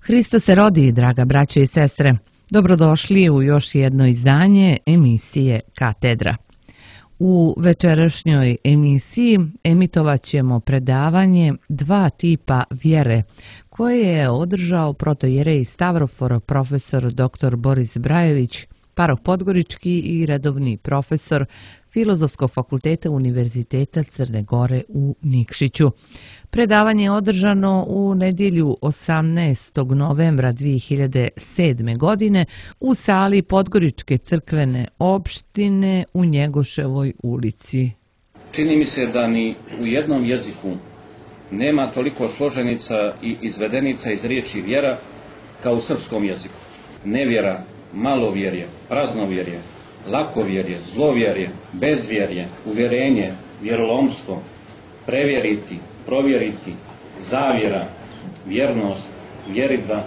Hristos se rodi, draga braće i sestre. Dobrodošli u još jedno izdanje emisije Katedra. U večerašnjoj emisiji emitovat ćemo predavanje Dva tipa vjere, koje je održao protojerej Stavrofor profesor dr. Boris Brajević, paroh Podgorički i redovni profesor Filozofskog fakulteta Univerziteta Crne Gore u Nikšiću. Predavanje je održano u nedjelju 18. novembra 2007. godine u sali Podgoričke crkvene opštine u Njegoševoj ulici. Čini mi se da ni u jednom jeziku nema toliko složenica i izvedenica iz riječi vjera kao u srpskom jeziku. Nevjera, malovjerje, praznovjerje, lakovjerje, zlovjerje, bezvjerje, uvjerenje, vjerolomstvo, prevjeriti, provjeriti, zavjera, vjernost, vjeridba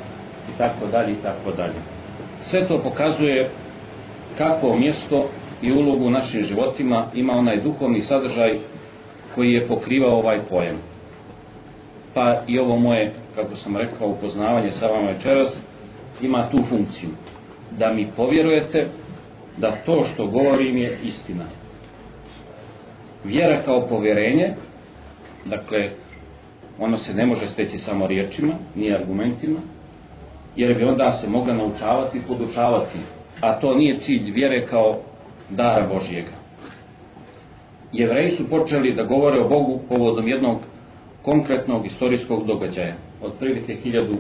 itd. Sve to pokazuje kakvo mjesto i ulogu u našim životima ima onaj duhovni sadržaj koji je pokrivao ovaj pojam. Pa i ovo moje, kako sam rekao, upoznavanje sa vama večeras ima tu funkciju. Da mi povjerujete da to što govorim je istina. Vjera kao povjerenje, dakle, ono se ne može steći samo riječima, ni argumentima, jer bi onda se mogla naučavati i podučavati, a to nije cilj vjere kao dara Božjega. Jevreji su počeli da govore o Bogu povodom jednog konkretnog istorijskog događaja, otprilike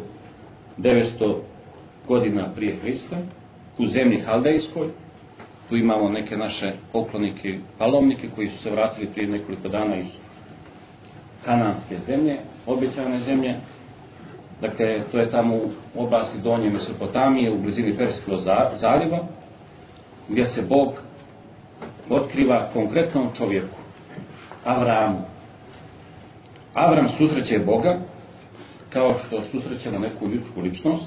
1900 godina prije Hrista, u zemlji Haldejskoj. Tu imamo neke naše poklonike, palovnike koji su se vratili prije nekoliko dana iz kananske zemlje, obećane zemlje. Dakle, to je tamo u oblasti Donje Mesopotamije, u blizini Perskog zaljeva, gdje se Bog otkriva konkretnom čovjeku, Avramu. Avram susreće Boga kao što susrećemo neku ljudsku ličnost,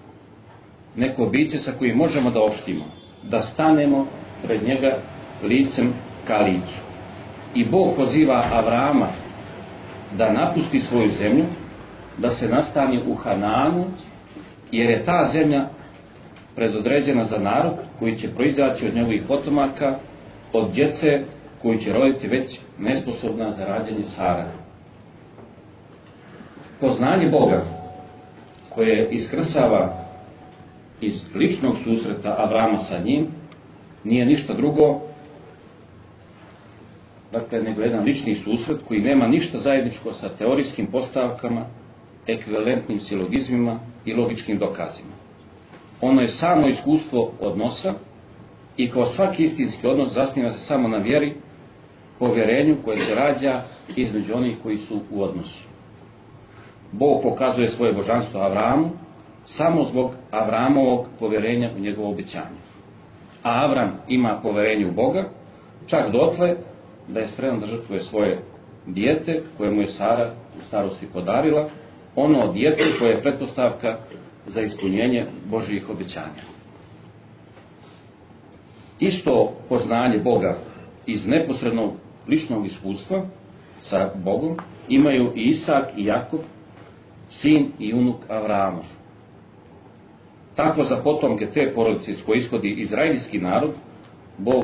neko biće sa kojim možemo da opštimo, da stanemo pred njega licem ka licu. I Bog poziva Avrama da napusti svoju zemlju, da se nastani u Hanaanu, jer je ta zemlja predodređena za narod koji će proizaći od njegovih potomaka, od djece koji će roditi već nesposobna za rađanje Sara. Poznanje Boga koje iskrsava iz ličnog susreta Avrama sa njim nije ništa drugo, dakle, nego jedan lični susret koji nema ništa zajedničko sa teorijskim postavkama, ekvivalentnim silogizmima i logičkim dokazima. Ono je samo iskustvo odnosa i kao svaki istinski odnos zasniva se samo na vjeri, povjerenju koje se rađa između onih koji su u odnosu. Bog pokazuje svoje božanstvo Avramu samo zbog Avramovog povjerenja u njegovo obećanje. A Avram ima povjerenje u Boga, čak dotle da je spreman da žrtvuje svoje dijete koje mu je Sara u starosti podarila, ono dijete koje je pretpostavka za ispunjenje Božjih obećanja. Isto poznanje Boga iz neposrednog ličnog iskustva sa Bogom imaju i Isak i Jakov, sin i unuk Avramov. Tako za potomke te porodice iz koje ishodi izraelski narod, Bog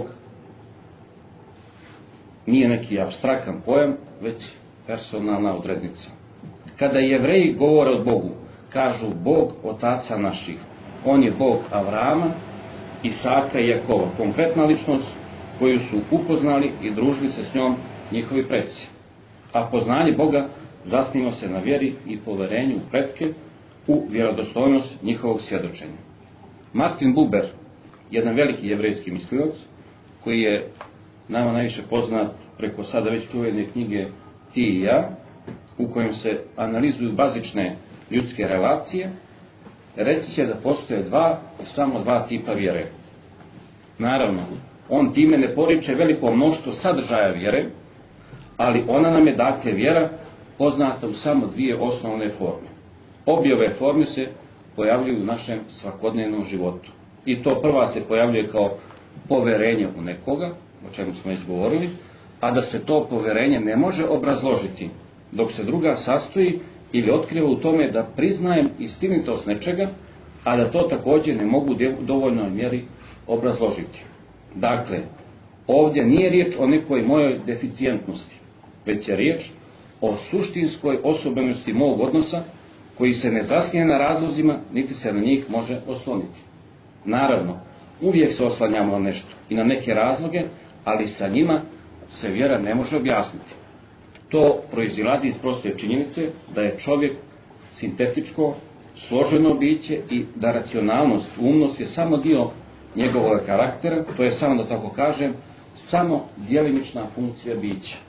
nije neki apstrakan pojam, već personalna odrednica. Kada Jevreji govore o Bogu, kažu Bog otaca naših. On je Bog Avrama, Isaka i Jakova, konkretna ličnost koju su upoznali i družili se s njom njihovi preci. A poznanje Boga zasniva se na vjeri i poverenju u pretke, u vjerodostojnost njihovog svjedočenja. Martin Buber, jedan veliki jevrejski mislilac, koji je nama najviše poznat preko sada već čuvene knjige Ti i ja, u kojem se analizuju bazične ljudske relacije, reći će da postoje samo dva tipa vjere. Naravno, on time ne poriče veliko mnoštvo sadržaja vjere, ali ona nam je, dakle, vjera poznata u samo dvije osnovne forme. Obje ove forme se pojavljuju u našem svakodnevnom životu. I to prva se pojavljuje kao poverenje u nekoga, o čemu smo već govorili, a da se to poverenje ne može obrazložiti, dok se druga sastoji ili otkriva u tome da priznajem istinitost nečega, a da to također ne mogu u dovoljnoj mjeri obrazložiti. Dakle, ovdje nije riječ o nekoj mojoj deficijentnosti, već je riječ o suštinskoj osobenosti mog odnosa koji se ne zasnije na razlozima, niti se na njih može osloniti. Naravno, uvijek se oslanjamo na nešto i na neke razloge, ali sa njima se vjera ne može objasniti. To proizilazi iz proste činjenice da je čovjek sintetičko, složeno biće i da racionalnost, umnost je samo dio njegovog karaktera, to je samo, da tako kažem, samo djelimična funkcija bića.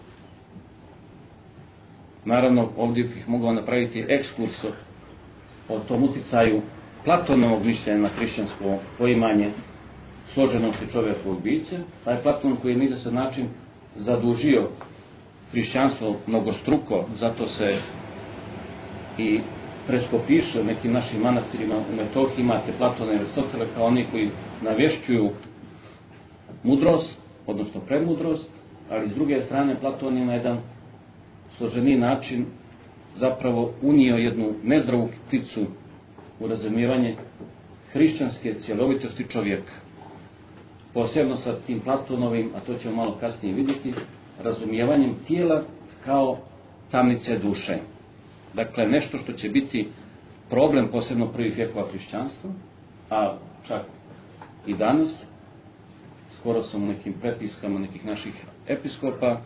Naravno, ovdje bih mogao napraviti ekskurs o tom uticaju Platonovog mišljenja na hrišćansko poimanje složenosti čovjekovog bića. Taj Platon koji je na izvjestan način zadužio hrišćanstvo mnogostruko, zato se i preskopiše u nekim našim manastirima u Metohiji imate Platona i Aristotela kao oni koji navješćuju mudrost, odnosno premudrost, ali s druge strane Platon je na jedan složeniji način zapravo unio jednu nezdravu pticu u razumijevanje hrišćanske cjelovitosti čovjeka. Posebno sa tim Platonovim, a to ćemo malo kasnije vidjeti, razumijevanjem tijela kao tamnice duše. Dakle, nešto što će biti problem posebno prvih vjekova hrišćanstva, a čak i danas. Skoro sam u nekim prepiskama nekih naših episkopa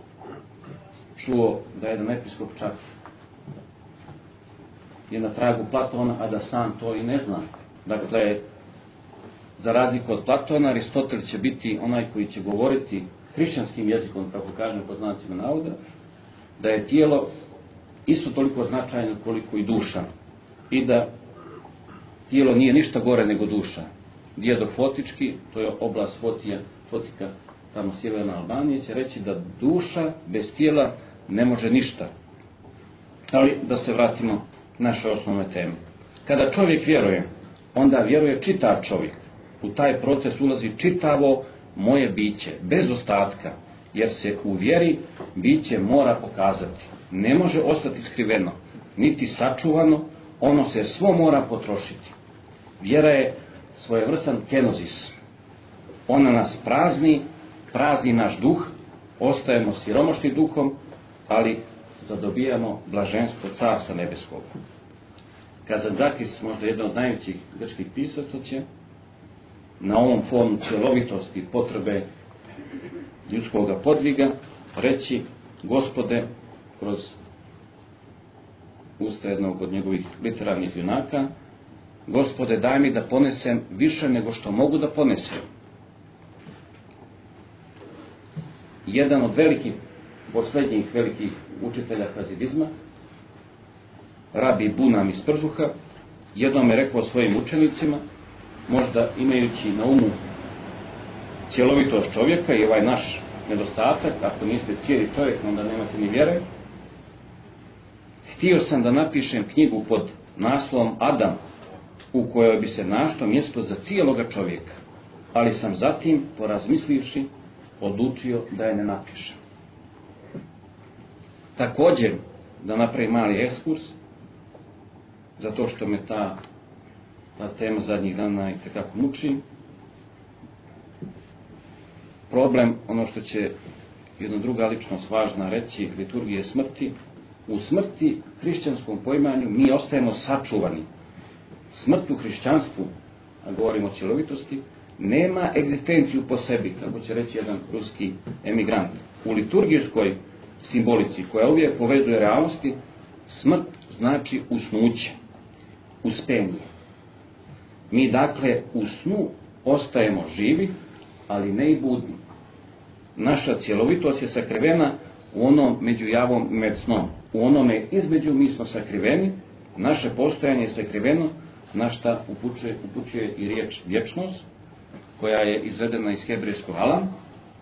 čuo da jedan episkop čak je na tragu Platona, a da sam to i ne zna. Dakle, za razliku od Platona, Aristotel će biti onaj koji će govoriti hrišćanskim jezikom, tako kažem, pod znacima navoda, da je tijelo isto toliko značajno koliko i duša. I da tijelo nije ništa gore nego duša. Djedok Fotički, to je oblast Fotika, tamo sjeverna Albanija, će reći da duša bez tijela ne može ništa. Ali da se vratimo naše osnovne teme. Kada čovjek vjeruje, onda vjeruje čitav čovjek. U taj proces ulazi čitavo moje biće, bez ostatka, jer se u vjeri biće mora pokazati. Ne može ostati skriveno, niti sačuvano, ono se svo mora potrošiti. Vjera je svojevrstan kenozis. Ona nas prazni naš duh, ostajemo siromašni duhom, ali zadobijamo blaženstvo Carstva nebeskog. Kazantzakis, možda jedan od najvećih grčkih pisaca, će na ovom fonu cjelovitosti potrebe ljudskog podviga reći: Gospode, kroz usta jednog od njegovih literarnih junaka, Gospode, daj mi da ponesem više nego što mogu da ponesem. Jedan od posljednjih velikih učitelja hazidizma, rabi Bunam iz Pržuha, jednom je rekao svojim učenicima, možda imajući na umu cjelovitost čovjeka i ovaj naš nedostatak, ako niste cijeli čovjek, onda nemate ni vjere. Htio sam da napišem knjigu pod naslovom Adam, u kojoj bi se našlo mjesto za cijeloga čovjeka, ali sam zatim, porazmislivši, odlučio da je ne napišem. Također, da napravim mali ekskurs, zato što me ta tema zadnjih dana itekako muči. Problem, ono što će jedna druga ličnost važna reći, liturgije smrti. U smrti, hrišćanskom poimanju, mi ostajemo sačuvani. Smrt u hrišćanstvu, a govorimo o cjelovitosti, nema egzistenciju po sebi, tako će reći jedan ruski emigrant. U liturgijskoj simbolici, koja uvijek povezuje realnosti, smrt znači usnuće, uspenje. Mi dakle u snu ostajemo živi, ali ne i budni. Naša cjelovitost je sakrivena u onom među javom i med snom. U onome između mi smo sakriveni, naše postojanje je sakriveno, na šta upućuje i riječ vječnost, koja je izvedena iz hebrejskog alam,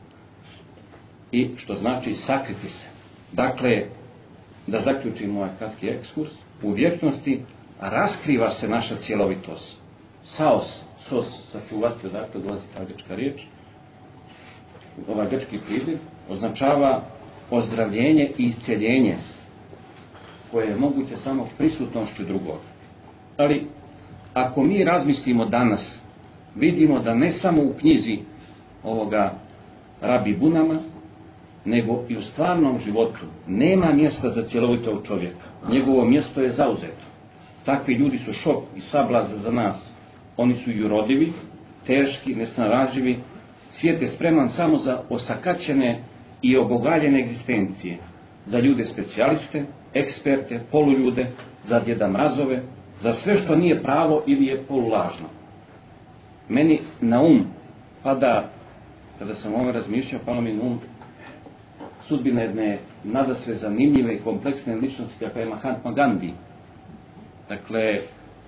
i što znači sakriti se. Dakle, da zaključimo ovaj kratki ekskurs, u vječnosti raskriva se naša cjelovitost. Saos, sačuvati, odakle dolazi ta grčka riječ, ovaj grčki pridjev, označava ozdravljenje i isceljenje. koje je moguće samo prisutnošću drugog. Ali, ako mi razmislimo danas, vidimo da ne samo u knjizi ovoga Rabi Bunama, nego i u stvarnom životu nema mjesta za cjelovitog čovjeka. Njegovo mjesto je zauzeto. Takvi ljudi su šok i sablaza za nas. Oni su jurodivi, teški, nesnalažljivi. Svijet je spreman samo za osakaćene i obogaljene egzistencije. Za ljude specijaliste, eksperte, poluljude, za djeda mrazove, za sve što nije pravo ili je polulažno. Meni na um pada, kada sam o ovome razmišljao, palo mi na um sudbina jedne nadasve zanimljive i kompleksne ličnosti kakva je Mahatma Gandhi. Dakle,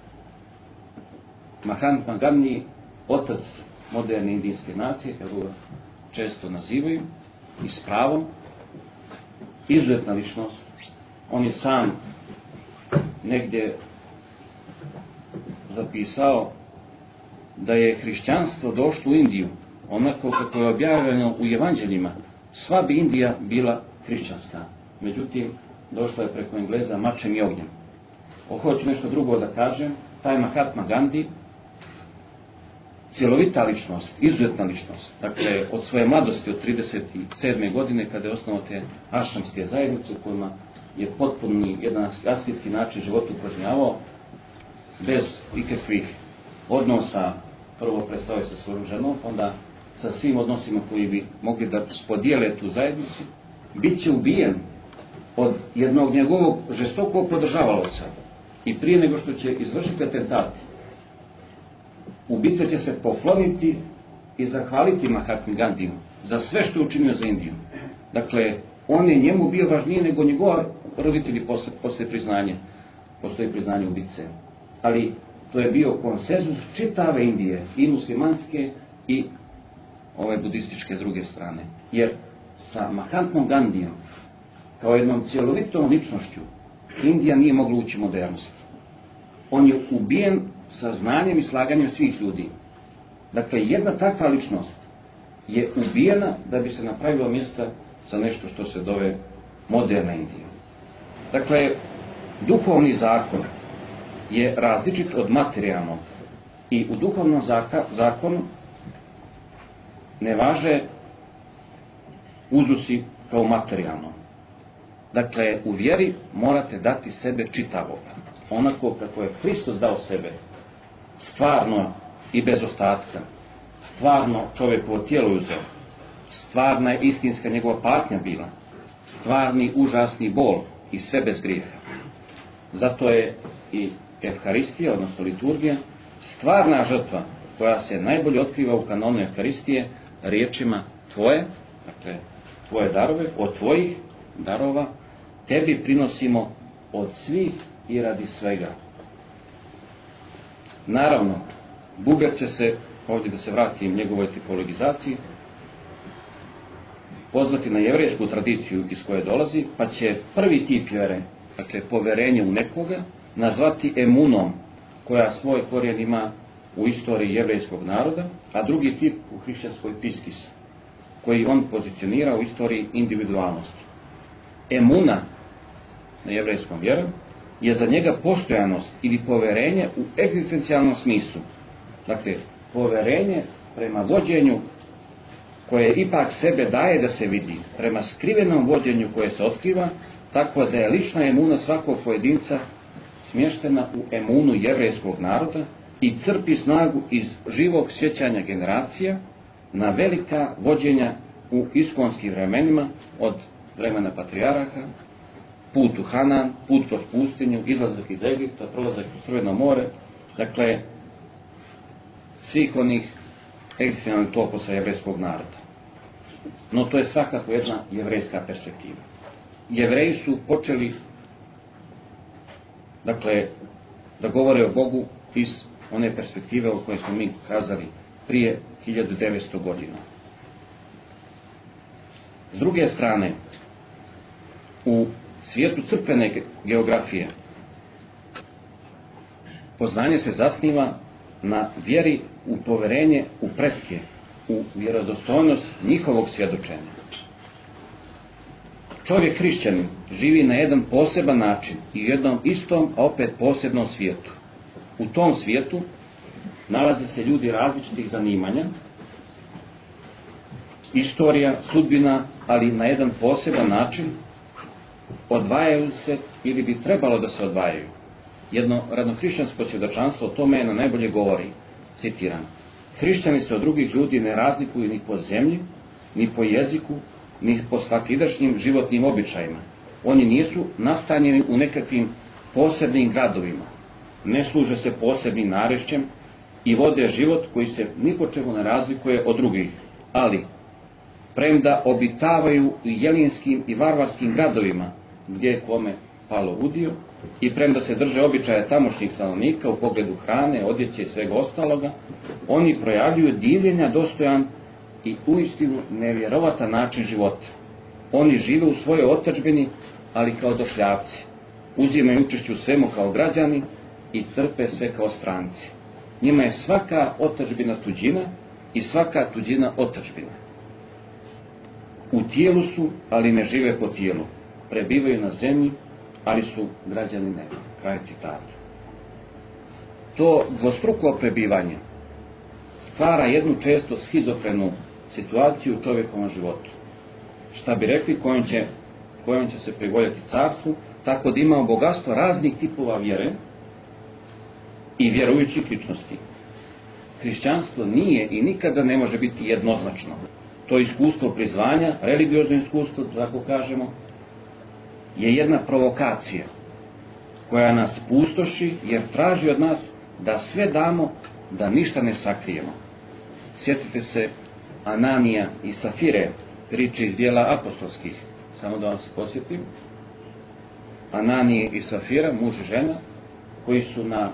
Mahatma Gandhi, otac moderne indijske nacije, kako ga često nazivaju, i s pravom, izuzetna ličnost. On je sam negdje zapisao da je hrišćanstvo došlo u Indiju onako kako je objavljeno u evanđeljima. Sva bi Indija bila hrišćanska. Međutim, došla je preko Engleza mačem i ognjem. Hoću nešto drugo da kažem. Taj Mahatma Gandhi, cjelovita ličnost, izuzetna ličnost. Dakle, od svoje mladosti, od 37. godine, kada je osnovao te ašramske zajednice, u kojima je potpuni jedan asketski način života upražnjavao, bez ikakvih odnosa, prvo predstavio sa svojom ženom, onda sa svim odnosima koji bi mogli da podijele tu zajednicu, bit će ubijen od jednog njegovog žestokog podržavalaca. I prije nego što će izvršiti atentat, ubica će se pokloniti i zahvaliti Mahatmi Gandhiju za sve što je učinio za Indiju. Dakle, on je njemu bio važniji nego njegovi roditelji posle priznanja. Postoji priznanje ubice. Ali to je bio konsenzus čitave Indije, i muslimanske i ove budističke s druge strane. Jer sa Mahatmom Gandhijom, kao jednom cjelovitom ličnošću, Indija nije mogla ući u modernost. On je ubijen sa znanjem i slaganjem svih ljudi. Dakle, jedna takva ličnost je ubijena da bi se napravilo mjesta za nešto što se zove moderna Indija. Dakle, duhovni zakon je različit od materijalnog i u duhovnom zakonu ne važe uzusi kao materijalno. Dakle, u vjeri morate dati sebe čitavoga, onako kako je Hristos dao sebe, stvarno i bez ostatka, stvarno čovjekovo tijelo uzeo, stvarna je istinska njegova patnja bila, stvarni užasni bol i sve bez grijeha. Zato je i Evharistija, odnosno liturgija, stvarna žrtva koja se najbolje otkriva u kanonu Evharistije riječima tvoje, dakle tvoje darove, od tvojih darova tebi prinosimo od svih i radi svega. Naravno, Buber će se, ovdje da se vratim njegovoj tipologizaciji, pozvati na jevrijsku tradiciju iz koje dolazi, pa će prvi tip vjere, dakle poverenje u nekoga, nazvati emunom, koja svoj korijen ima u istoriji jevrijskog naroda, a drugi tip u hrišćanskoj piskis, koji on pozicionira u istoriji individualnosti. Emuna, na jevrijskom vjerom, je za njega postojanost ili poverenje u egzistencijalnom smislu. Dakle, poverenje prema vođenju koje ipak sebe daje da se vidi, prema skrivenom vođenju koje se otkriva, tako da je lična emuna svakog pojedinca smještena u emunu jevrijskog naroda i crpi snagu iz živog sjećanja generacija na velika vođenja u iskonskim vremenima, od vremena patrijarha, put u Hanan, put kroz pustinju, izlazak iz Egipta, prolazak u Crveno more, dakle, svih onih egzistencijalnih toposa jevrijskog naroda. No to je svakako jedna jevrijska perspektiva. Jevreji su počeli, dakle, da govore o Bogu iz one perspektive o kojoj smo mi kazali prije 1900 godina. S druge strane, u svijetu crkvene geografije poznanje se zasniva na vjeri u poverenje u pretke, u vjerodostojnost njihovog svjedočenja. čovjek hrišćanin živi na jedan poseban način i u jednom istom, a opet posebnom svijetu. U tom svijetu nalaze se ljudi različitih zanimanja, istorija, sudbina, ali na jedan poseban način odvajaju se ili bi trebalo da se odvajaju. Jedno radnohrišćansko svjedočanstvo o tome na najbolje govori, citiram: hrišćani se od drugih ljudi ne razlikuju ni po zemlji, ni po jeziku, ni po svakidašnjim životnim običajima. Oni nisu nastanjeni u nekakvim posebnim gradovima, ne služe se posebnim narečjem i vode život koji se ni po čemu ne razlikuje od drugih, ali premda obitavaju u jelinskim i varvarskim gradovima, gdje je kome palo udio, i premda se drže običaja tamošnjih stanovnika u pogledu hrane, odjeće i svega ostaloga, oni projavljuju divljenja dostojan i uistinu nevjerovatan način života. Oni žive u svojoj otadžbini, ali kao došljavci, uzimaju učešće u svemu kao građani i trpe sve kao stranci. Njima je svaka otadžbina tuđina i svaka tuđina otadžbina. U tijelu su, ali ne žive po tijelu. Prebivaju na zemlji, ali su građani neba. Kraj citata. To dvostruko prebivanje stvara jednu često schizofrenu situaciju u čovjekovom životu. Šta bi rekli, kojom će se privoljati carstvu, tako da imamo bogatstvo raznih tipova vjere i vjerujućih ličnosti. Hrišćanstvo nije i nikada ne može biti jednoznačno. To iskustvo prizvanja, religiozno iskustvo, tako kažemo, je jedna provokacija koja nas pustoši jer traži od nas da sve damo, da ništa ne sakrijemo. Sjetite se Ananija i Safire, priče iz dijela apostolskih. Samo da vas podsjetim. Ananije i Safira, muž i žena, koji su na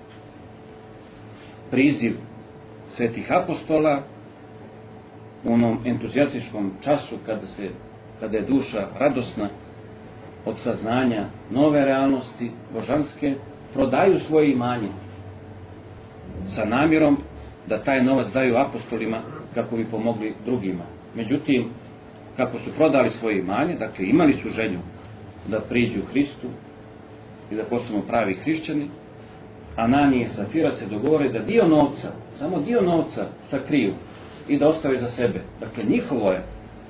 priziv svetih apostola u onom entuzijastičkom času kada je duša radosna od saznanja nove realnosti božanske, prodaju svoje imanje sa namjerom da taj novac daju apostolima kako bi pomogli drugima. Međutim, kako su prodali svoje imanje, dakle imali su želju da priđu Hristu i da postanu pravi hrišćani, Ananije i Safira se dogovore da dio novca, samo dio novca sakriju i da ostave za sebe. Dakle, njihovo je.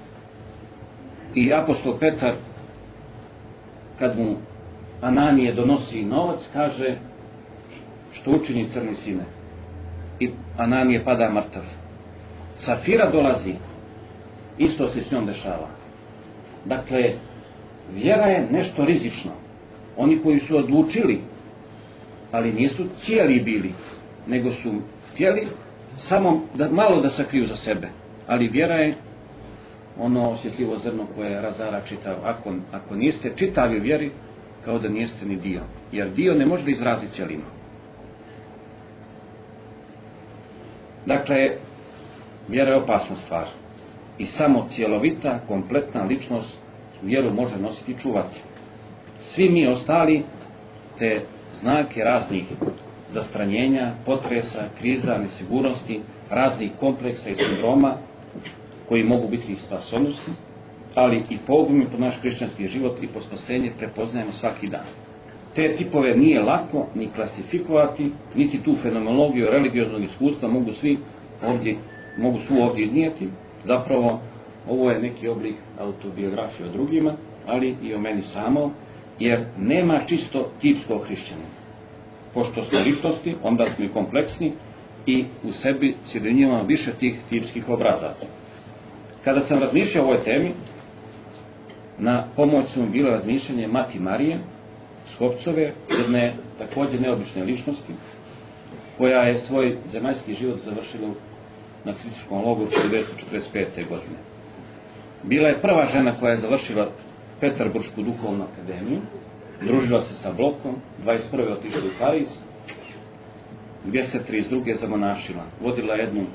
I apostol Petar, kad mu Ananije donosi novac, kaže: što učini crni sine? I Ananije pada mrtav. Safira dolazi, isto se s njom dešava. Dakle, vjera je nešto rizično. Oni koji su odlučili, ali nisu cijeli bili, nego su htjeli samo malo da sakriju za sebe. Ali vjera je ono osjetljivo zrno koje razara čitav. Ako niste čitavi vjeri, kao da niste ni dio. Jer dio ne može da izrazi cijelinu. Dakle, vjera je opasna stvar. I samo cjelovita, kompletna ličnost vjeru može nositi i čuvati. Svi mi ostali te znake raznih zastranjenja, potresa, kriza, nesigurnosti, raznih kompleksa i sindroma koji mogu biti spasonosni, ali i pogubni po naš hrišćanski život i po spasenje prepoznajemo svaki dan. Te tipove nije lako ni klasifikovati, niti tu fenomenologiju religioznog iskustva mogu svi ovdje iznijeti. Zapravo, ovo je neki oblik autobiografije o drugima, ali i o meni samo, jer nema čisto tipskog hrišćanina. Pošto smo ličnosti, onda smo i kompleksni i u sebi sjedinjujemo više tih tipskih obrazaca. Kada sam razmišljao o ovoj temi, na pomoć su mi bilo razmišljanje Mati Marije Skopcove, jedne također neobične ličnosti, koja je svoj zemaljski život završila u nacističkom logoru 1945. godine. Bila je prva žena koja je završila Peterburšku duhovnu akademiju, družila se sa Blokom, 21. otišla u Pariz, gdje se 32. zamonašila. Vodila jednu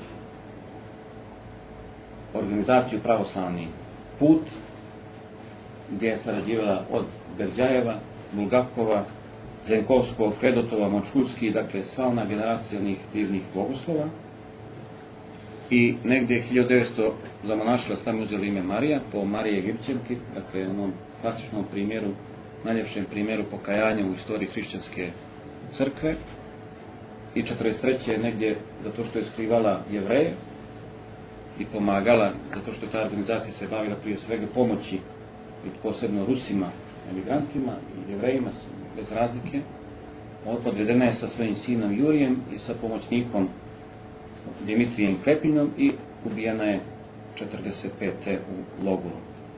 organizaciju Pravoslavni put, gdje je sarađivala od Berđajeva, Bulgakova, Zenkovskog, Fedotova, Močkurski, dakle sva ona generacija onih divnih bogoslova. i negdje 1900 zamonašila s tamo uzeli ime Marija, po Marije Egipćanki, dakle onom klasičnom primjeru, najljepšem primjeru pokajanja u istoriji hrišćanske crkve. I 43. je negdje zato što je skrivala Jevreje i pomagala, zato što ta organizacija se bavila prije svega pomoći i posebno Rusima, emigrantima i Jevrejima bez razlike. Odvedena je sa svojim sinom Jurijem i sa pomoćnikom Dimitrijem Klepinom i ubijena je 45. u logoru.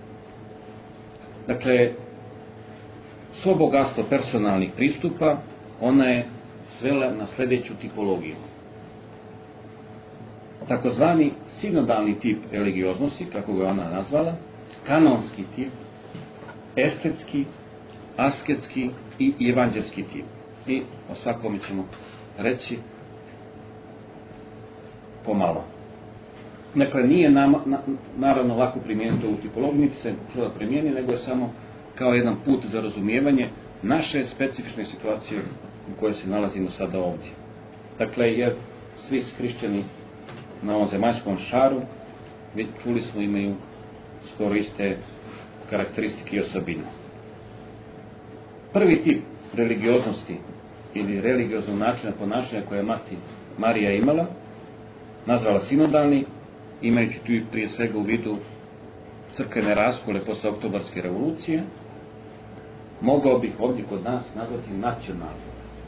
Dakle, svo bogatstvo personalnih pristupa ona je svela na sljedeću tipologiju. Takozvani sinodalni tip religioznosti, kako ga ona nazvala, kanonski tip, estetski, asketski i evanđelski tip. I o svakome ćemo reći pomalo. Dakle, nije naravno lako primijeniti ovu tipologiju, niti se pokušava da primijeni, nego je samo kao jedan put za razumijevanje naše specifične situacije u kojoj se nalazimo sada ovdje. Dakle, jer svi hrišćani na ovom zemaljskom šaru, čuli smo, imaju skoro iste karakteristike i osobine. Prvi tip religioznosti ili religioznog načina ponašanja koje je mati Marija imala, nazvala sinodalni, imajući tu prije svega u vidu crkvene raskole posle Oktobarske revolucije, mogao bih ovdje kod nas nazvati nacionalni.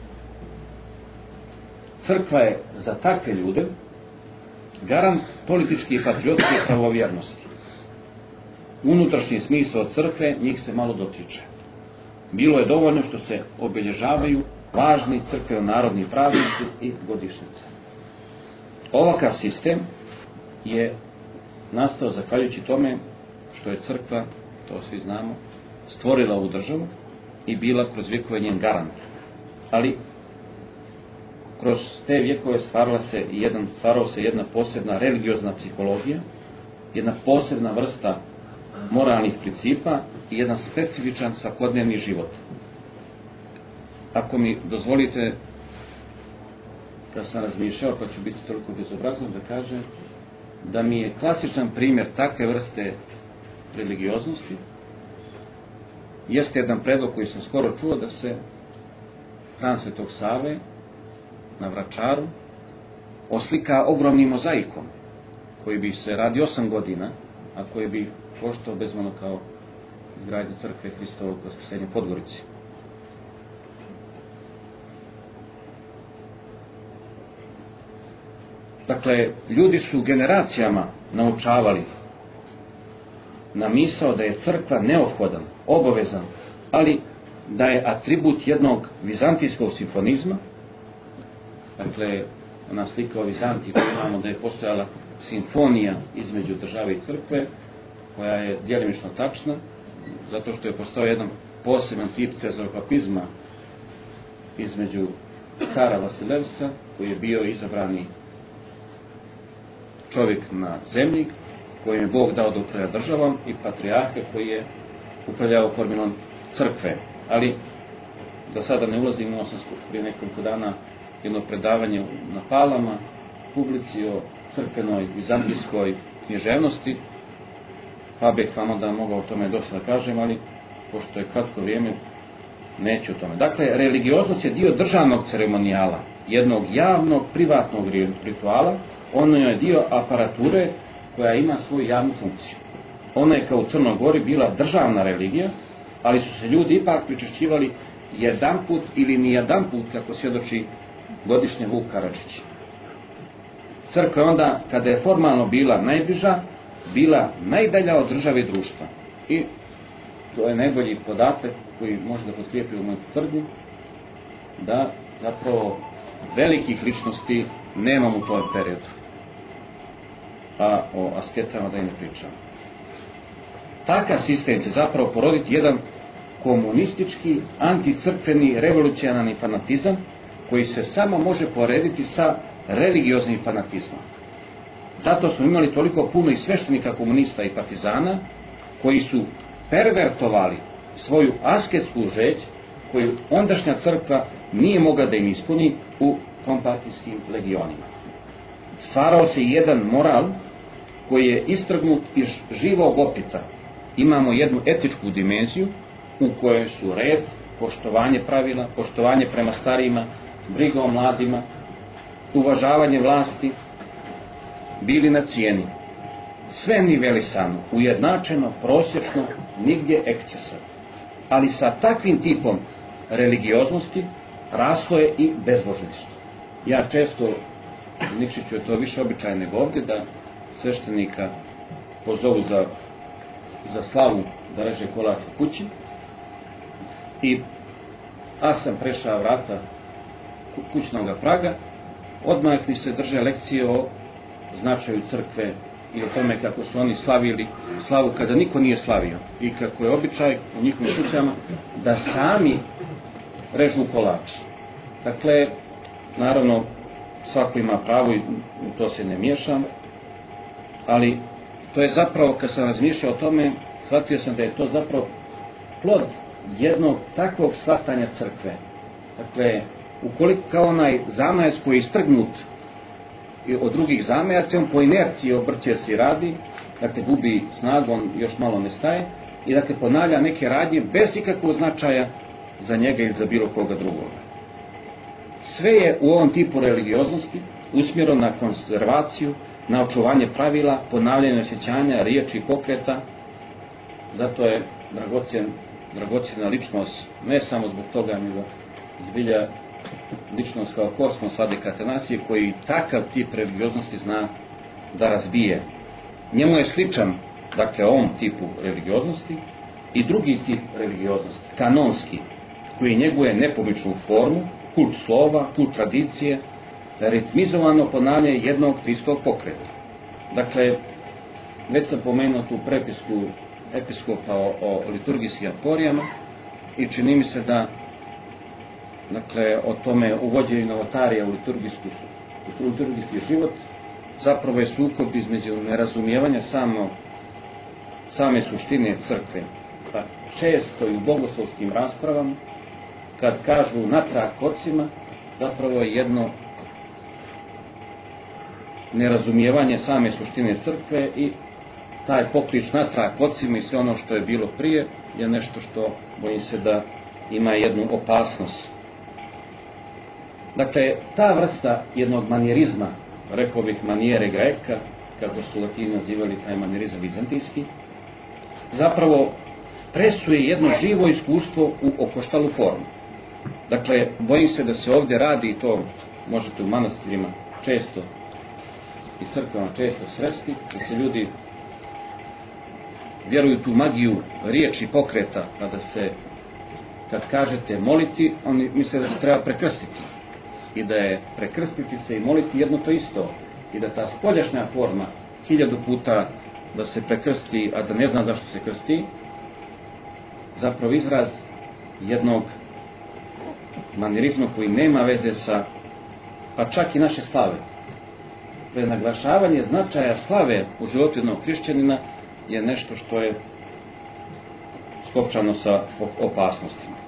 Crkva je za takve ljude garant političke i patriotske pravovjernosti. Unutrašnji smisao crkve njih se malo dotiče. Bilo je dovoljno što se obilježavaju važni crkveno-narodni praznici i godišnjice. Ovakav sistem je nastao zahvaljujući tome što je crkva, to svi znamo, stvorila ovu državu i bila kroz vjekove njen garant. Ali kroz te vjekove stvarala se jedna posebna religiozna psihologija, jedna posebna vrsta moralnih principa i jedan specifičan svakodnevni život. Ako mi dozvolite, kad sam razmišljao, pa ću biti toliko bezobrazan da kažem, da mi je klasičan primjer takve vrste religioznosti jeste jedan predlog koji sam skoro čuo, da se hram Svetog Save na Vračaru oslika ogromnim mozaikom koji bi se radi 8 godina, a koji bi koštao bezmalo kao izgradnja crkve Hristovog Vaskrsenja u Podgorici. Dakle, ljudi su generacijama naučavali na misao da je crkva neophodan, obavezan, ali da je atribut jednog vizantijskog simfonizma. Dakle, ona slika o Vizantiji, koju imamo da je postojala simfonija između države i crkve, koja je djelimično tačna, zato što je postojao jedan poseban tip cezaropapizma između cara Vasilevsa, koji je bio izabrani čovjek na zemlji, kojem je Bog dao da upravlja državom, i patrijarha koji je upravljao korminom crkve. Ali, da sada ne ulazim, imao sam prije nekoliko dana jedno predavanje na Palama, publici o crkvenoj vizantijskoj književnosti, pa bih vam onda mogao o tome dosta da kažem, ali pošto je kratko vrijeme, neću o tome. Dakle, religioznost je dio državnog ceremonijala, jednog javnog, privatnog rituala, ono je dio aparature koja ima svoju javnu funkciju. Ona je kao u Crnoj Gori bila državna religija, ali su se ljudi ipak pričešćivali jedanput ili nijedanput, kako svjedoči godišnje Vuk Karadžić. Crkva je onda, kada je formalno bila najbliža, bila najdalja od države i društva. I to je najbolji podatak koji može da potkrijepi u moju tvrdnju, da zapravo velikih ličnosti nemamo u tom periodu. A o asketama da i ne pričam. Takav sistem će zapravo poroditi jedan komunistički, anticrkveni, revolucionarni fanatizam koji se samo može porediti sa religioznim fanatizmom. Zato smo imali toliko puno i sveštenika komunista i partizana koji su pervertovali svoju asketsku žeđ koju ondašnja crkva nije mogla da im ispuni u kompartijskim legionima. stvarao se jedan moral koji je istrgnut iz živog opita. Imamo jednu etičku dimenziju u kojoj su red, poštovanje pravila, poštovanje prema starijima, briga o mladima, uvažavanje vlasti, bili na cijeni. Sve nivelisano, ujednačeno, prosječno, nigdje ekscesa. Ali sa takvim tipom religioznosti raslo je i bezbožnost. Ja često, Nikšiću je to više običaj nego ovdje, da sveštenika pozovu za slavu da reže kolač u kući, i ja sam prešao vrata kućnog praga, odmah mi se drže lekcije o značaju crkve i o tome kako su oni slavili slavu kada niko nije slavio, i kako je običaj u njihovim kućama da sami režu kolač. Dakle, naravno, svako ima pravo i u to se ne miješam, ali to je zapravo, kad sam razmišljao o tome, shvatio sam da je to zapravo plod jednog takvog shvatanja crkve. Dakle, ukoliko kao onaj zamajac koji je istrgnut od drugih zamajaca, on po inerciji obrće se i radi, dakle gubi snagu, on još malo ne staje, i dakle ponavlja neke radnje bez ikakvog značaja za njega ili za bilo koga drugoga. Sve je u ovom tipu religioznosti usmjereno na konzervaciju, na očuvanje pravila, ponavljanje osjećanja, riječi i pokreta. Zato je dragocjena ličnost, ne samo zbog toga, nego zbilja ličnost kao kosmos Vladike Atanasije, koji takav tip religioznosti zna da razbije. Njemu je sličan, dakle, ovom tipu religioznosti i drugi tip religioznosti, kanonski, koji njeguje nepomičnu formu, kult slova, kult tradicije, ritmizovano ponavljanje jednog istog pokreta. Dakle, već sam pomenuo tu prepisku episkopa o liturgijskim aporijama, i čini mi se da, dakle, o tome uvođenju novotarija u liturgijski život zapravo je sukob između nerazumijevanja same suštine crkve. Pa često i u bogoslovskim raspravama, kad kažu natrag ocima, zapravo je jedno nerazumijevanje same suštine crkve, i taj poklič natrag ocima i sve ono što je bilo prije je nešto što, bojim se, da ima jednu opasnost. Dakle, ta vrsta jednog manijerizma, rekao bih manijere greka, kako su Latini nazivali taj manijerizam vizantijski, zapravo presuje jedno živo iskustvo u okoštalu formu. Dakle, bojim se da se ovdje radi, i to možete u manastirima često i crkvama često sresti, da se ljudi vjeruju tu magiju riječi pokreta, pa da se, kad kažete moliti, oni misle da se treba prekrstiti, i da je prekrstiti se i moliti jedno to isto, i da ta spoljašnja forma 1000 puta da se prekrsti, a da ne zna zašto se krsti, zapravo izraz jednog manirizma koji nema veze sa, pa čak i naše slave. Prenaglašavanje značaja slave u životu jednog hrišćanina je nešto što je skopčano sa opasnostima.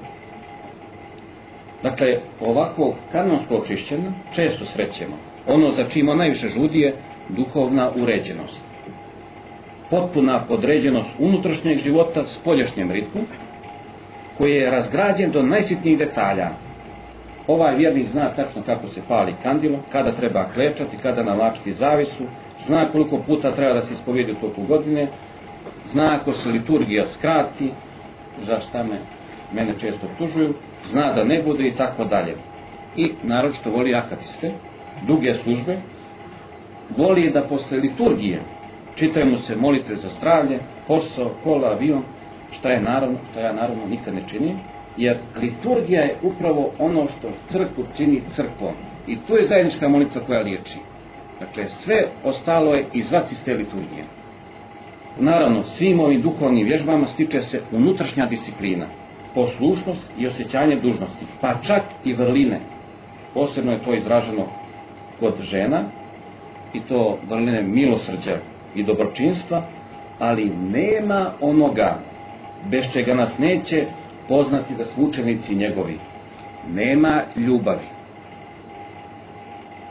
Dakle, ovakvog kanonskog hrišćana često srećemo. Ono za čim on najviše žudi je duhovna uređenost. Potpuna podređenost unutrašnjeg života spoljašnjem ritmu, koji je razgrađen do najsitnijih detalja. Ovaj vjernik zna tačno kako se pali kandilo, kada treba klečati, kada navlačiti zavisu, zna koliko puta treba da se ispovijedi u toku godine, zna ako se liturgija skrati, za šta mene često optužuju, zna da ne bude i tako dalje. I naročito voli akatiste, duge službe, voli da posle liturgije čitaju mu se molitve za zdravlje, posao, kola, avion, što ja naravno nikad ne činim, jer liturgija je upravo ono što crkvu čini crkvom. I tu je zajednička molitva koja liječi. Dakle, sve ostalo je izvac iz te liturgije. Naravno, svim ovim duhovnim vježbama stiče se unutrašnja disciplina, poslušnost i osjećanje dužnosti, pa čak i vrline. Posebno je to izraženo kod žena, i to vrline milosrđa i dobročinstva, ali nema onoga bez čega nas neće poznati da su učenici njegovi. Nema ljubavi.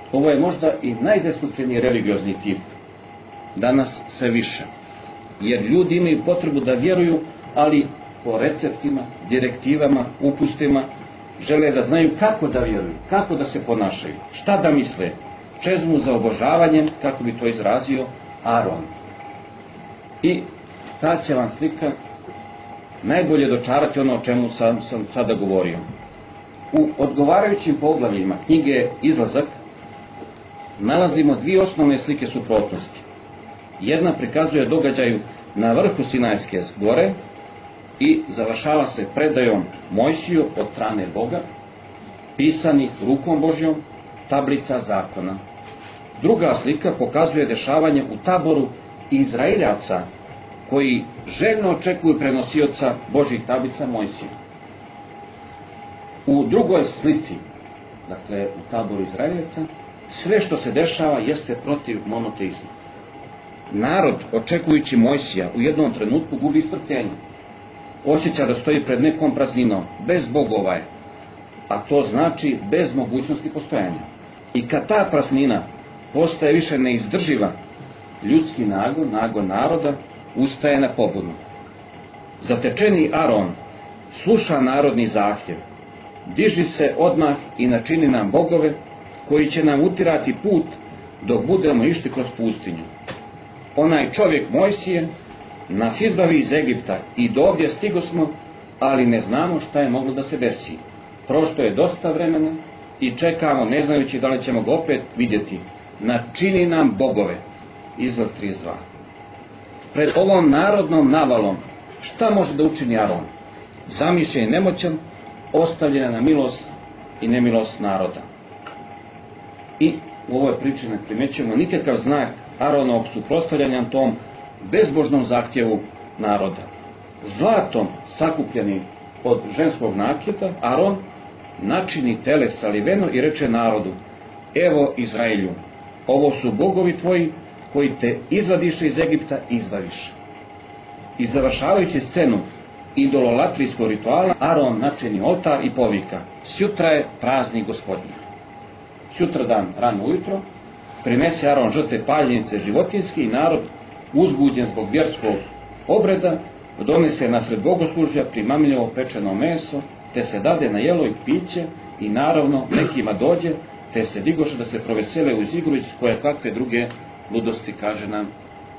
Ovo je možda i najzastupljeniji religiozni tip danas sve više. Jer ljudi imaju potrebu da vjeruju, ali po receptima, direktivama, upustima, žele da znaju kako da vjeruju, kako da se ponašaju, šta da misle, čezmu za obožavanjem, kako bi to izrazio Aron. I ta će vam slika najbolje dočarati ono o čemu sam sada govorio. U odgovarajućim poglavljima knjige Izlazak nalazimo dvije osnovne slike suprotnosti. Jedna prikazuje događaju na vrhu Sinajske gore i završava se predajom Mojsiju od strane Boga, pisani rukom Božjom, tablica zakona. Druga slika pokazuje dešavanje u taboru Izraeljaca koji željno očekuju prenosioca Božjih tablica Mojsiju. U drugoj slici, dakle u taboru Izraeljaca, sve što se dešava jeste protiv monoteizma. Narod, očekujući Mojsija, u jednom trenutku gubi strpljenje. Osjeća da stoji pred nekom prazninom, bez bogova je, a to znači bez mogućnosti postojanja. I kad ta praznina postaje više neizdrživa, ljudski nagon naroda, ustaje na pobunu. Zatečeni Aron sluša narodni zahtjev, diži se odmah i načini nam bogove koji će nam utirati put dok budemo išli kroz pustinju. Onaj čovjek Mojsije nas izbavi iz Egipta i do ovdje stigosmo, ali ne znamo šta je moglo da se desi. Prošlo je dosta vremena i čekamo, ne znajući da li ćemo ga opet vidjeti. Načini nam bogove. Izlaz 32. Pred ovom narodnom navalom, šta može da učini Aron? Zamišljen i nemoćan, ostavljena na milost i nemilost naroda. I u ovoj priči ne primećujemo nikakav znak Aronovog suprotstavljanja tom bezbožnom zahtjevu naroda. Zlatom sakupljeni od ženskog nakita, Aron načini tele saliveno i reče narodu: evo Izraelju, ovo su bogovi tvoji koji te izvadiše iz Egipta i izbaviše. I završavajući scenu idololatrijskog rituala, Aron načini oltar i povika: sjutra je praznik Gospodnji. Sutradan rano ujutro prinese Aron žrtve paljenice životinjske i narod, uzbuđen zbog vjerskog obreda, donese nasred bogoslužja primamljivo pečeno meso, te se dade na jelo i piće i naravno nekima dođe, te se digoše da se provesele uz igru iz koje kakve druge ludosti, kaže nam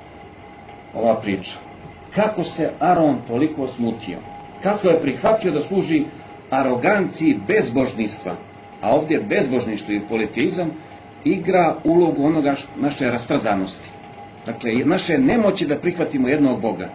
ova priča. Kako se Aron toliko smutio? Kako je prihvatio da služi aroganciji bezbožništva? A ovdje bezbožništvo i politizam igra ulogu onoga naše rastrozanosti. Dakle, naše nemoći da prihvatimo jednog Boga.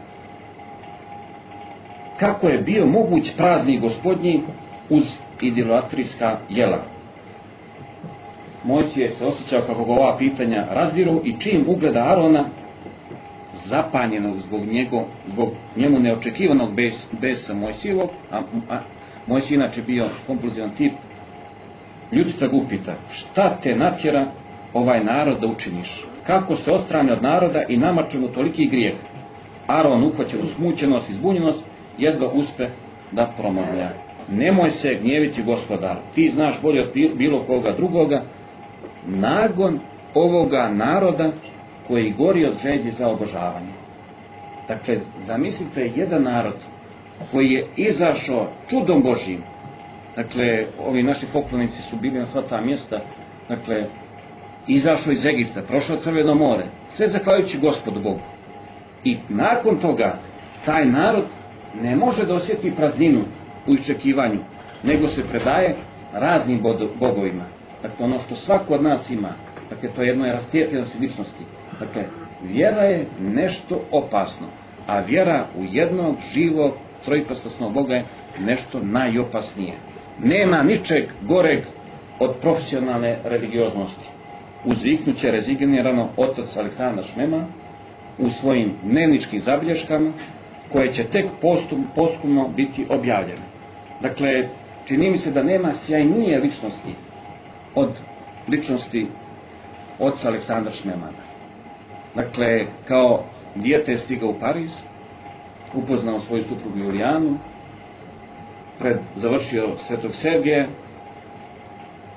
Kako je bio moguć praznik Gospodnji uz idolatrijska jela? Mojsije se osjećao kako ga ova pitanja razdiru i čim ugleda Arona, zapanjenog zbog njemu neočekivanog besa Mojsijevog, a Mojsij inače bio kompulzivan tip, ljutica ga upita: šta te natjera ovaj narod da učiniš? Kako se odstrani od naroda i namače mu toliki grijeh? Aron, uhvaćen u smućenost i zbunjenost, jedva uspe da promavlja: nemoj se gnjeviti, Gospodar, ti znaš bolje od bilo koga drugoga nagon ovoga naroda koji gori od želje za obožavanje. Dakle, zamislite jedan narod koji je izašao čudom Božjim. Dakle, ovi naši poklonici su bili na sva ta mjesta, dakle, izašao iz Egipta, prošao Crveno more, sve zahvaljujući Gospodu Bogu. I nakon toga, taj narod ne može da osjeti prazninu u iščekivanju, nego se predaje raznim bogovima. Dakle, ono što svako od nas ima, dakle, to je jedno rastijepljenost ličnosti. Dakle, vjera je nešto opasno, a vjera u jednog živog, trojipostasnog Boga je nešto najopasnije. Nema ničeg goreg od profesionalne religioznosti. Uzviknuće rezignirano otac Aleksandar Šmeman u svojim dnevničkim zabilješkama, koje će tek posthumno biti objavljene. Dakle, čini mi se da nema sjajnije ličnosti od ličnosti oca Aleksandra Šmemana. Dakle, kao dijete je stigao u Pariz, upoznao svoju suprugu Julijanu, završio Svetog Sergeja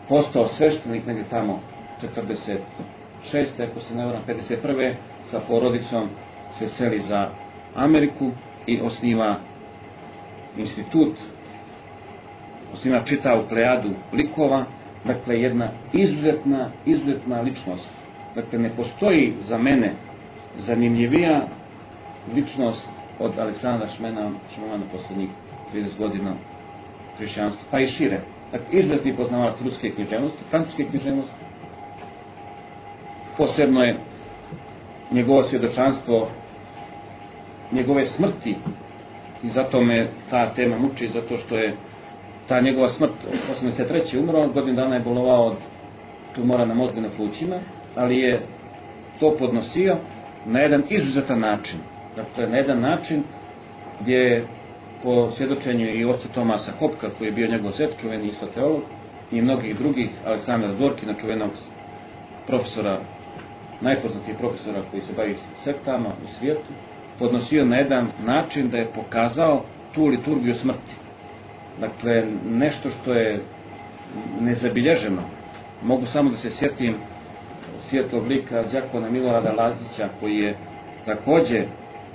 postao sveštenik negdje tamo 46. ako se ne varam, 51. sa porodicom se seli za Ameriku i osniva institut, osniva čitavu plejadu likova, dakle jedna izuzetna ličnost. Dakle, ne postoji za mene zanimljivija ličnost od Aleksandra Šmemana posljednjih 30 godina hrišćanstva, pa i šire. Dakle, izuzetni poznavač ruske književnosti, francuske književnosti. Posebno je njegovo svjedočanstvo njegove smrti i zato me ta tema muči, zato što je ta njegova smrt 83. umro, godinu dana je bolovao od tumora na mozgu na plućima, ali je to podnosio na jedan izuzetan način. Dakle, na jedan način gdje je po svjedočenju i oca Tomasa Hopka, koji je bio njegov zet, čuveni isto teolog, i mnogih drugih, Aleksandra Dvorkina, čuvenog profesora, najpoznatijih profesora koji se bavi sektama u svijetu, podnosio na jedan način da je pokazao tu liturgiju smrti. Dakle, nešto što je nezabilježeno. Mogu samo da se sjetim svijetlog lika đakona Milorada Lazića, koji je također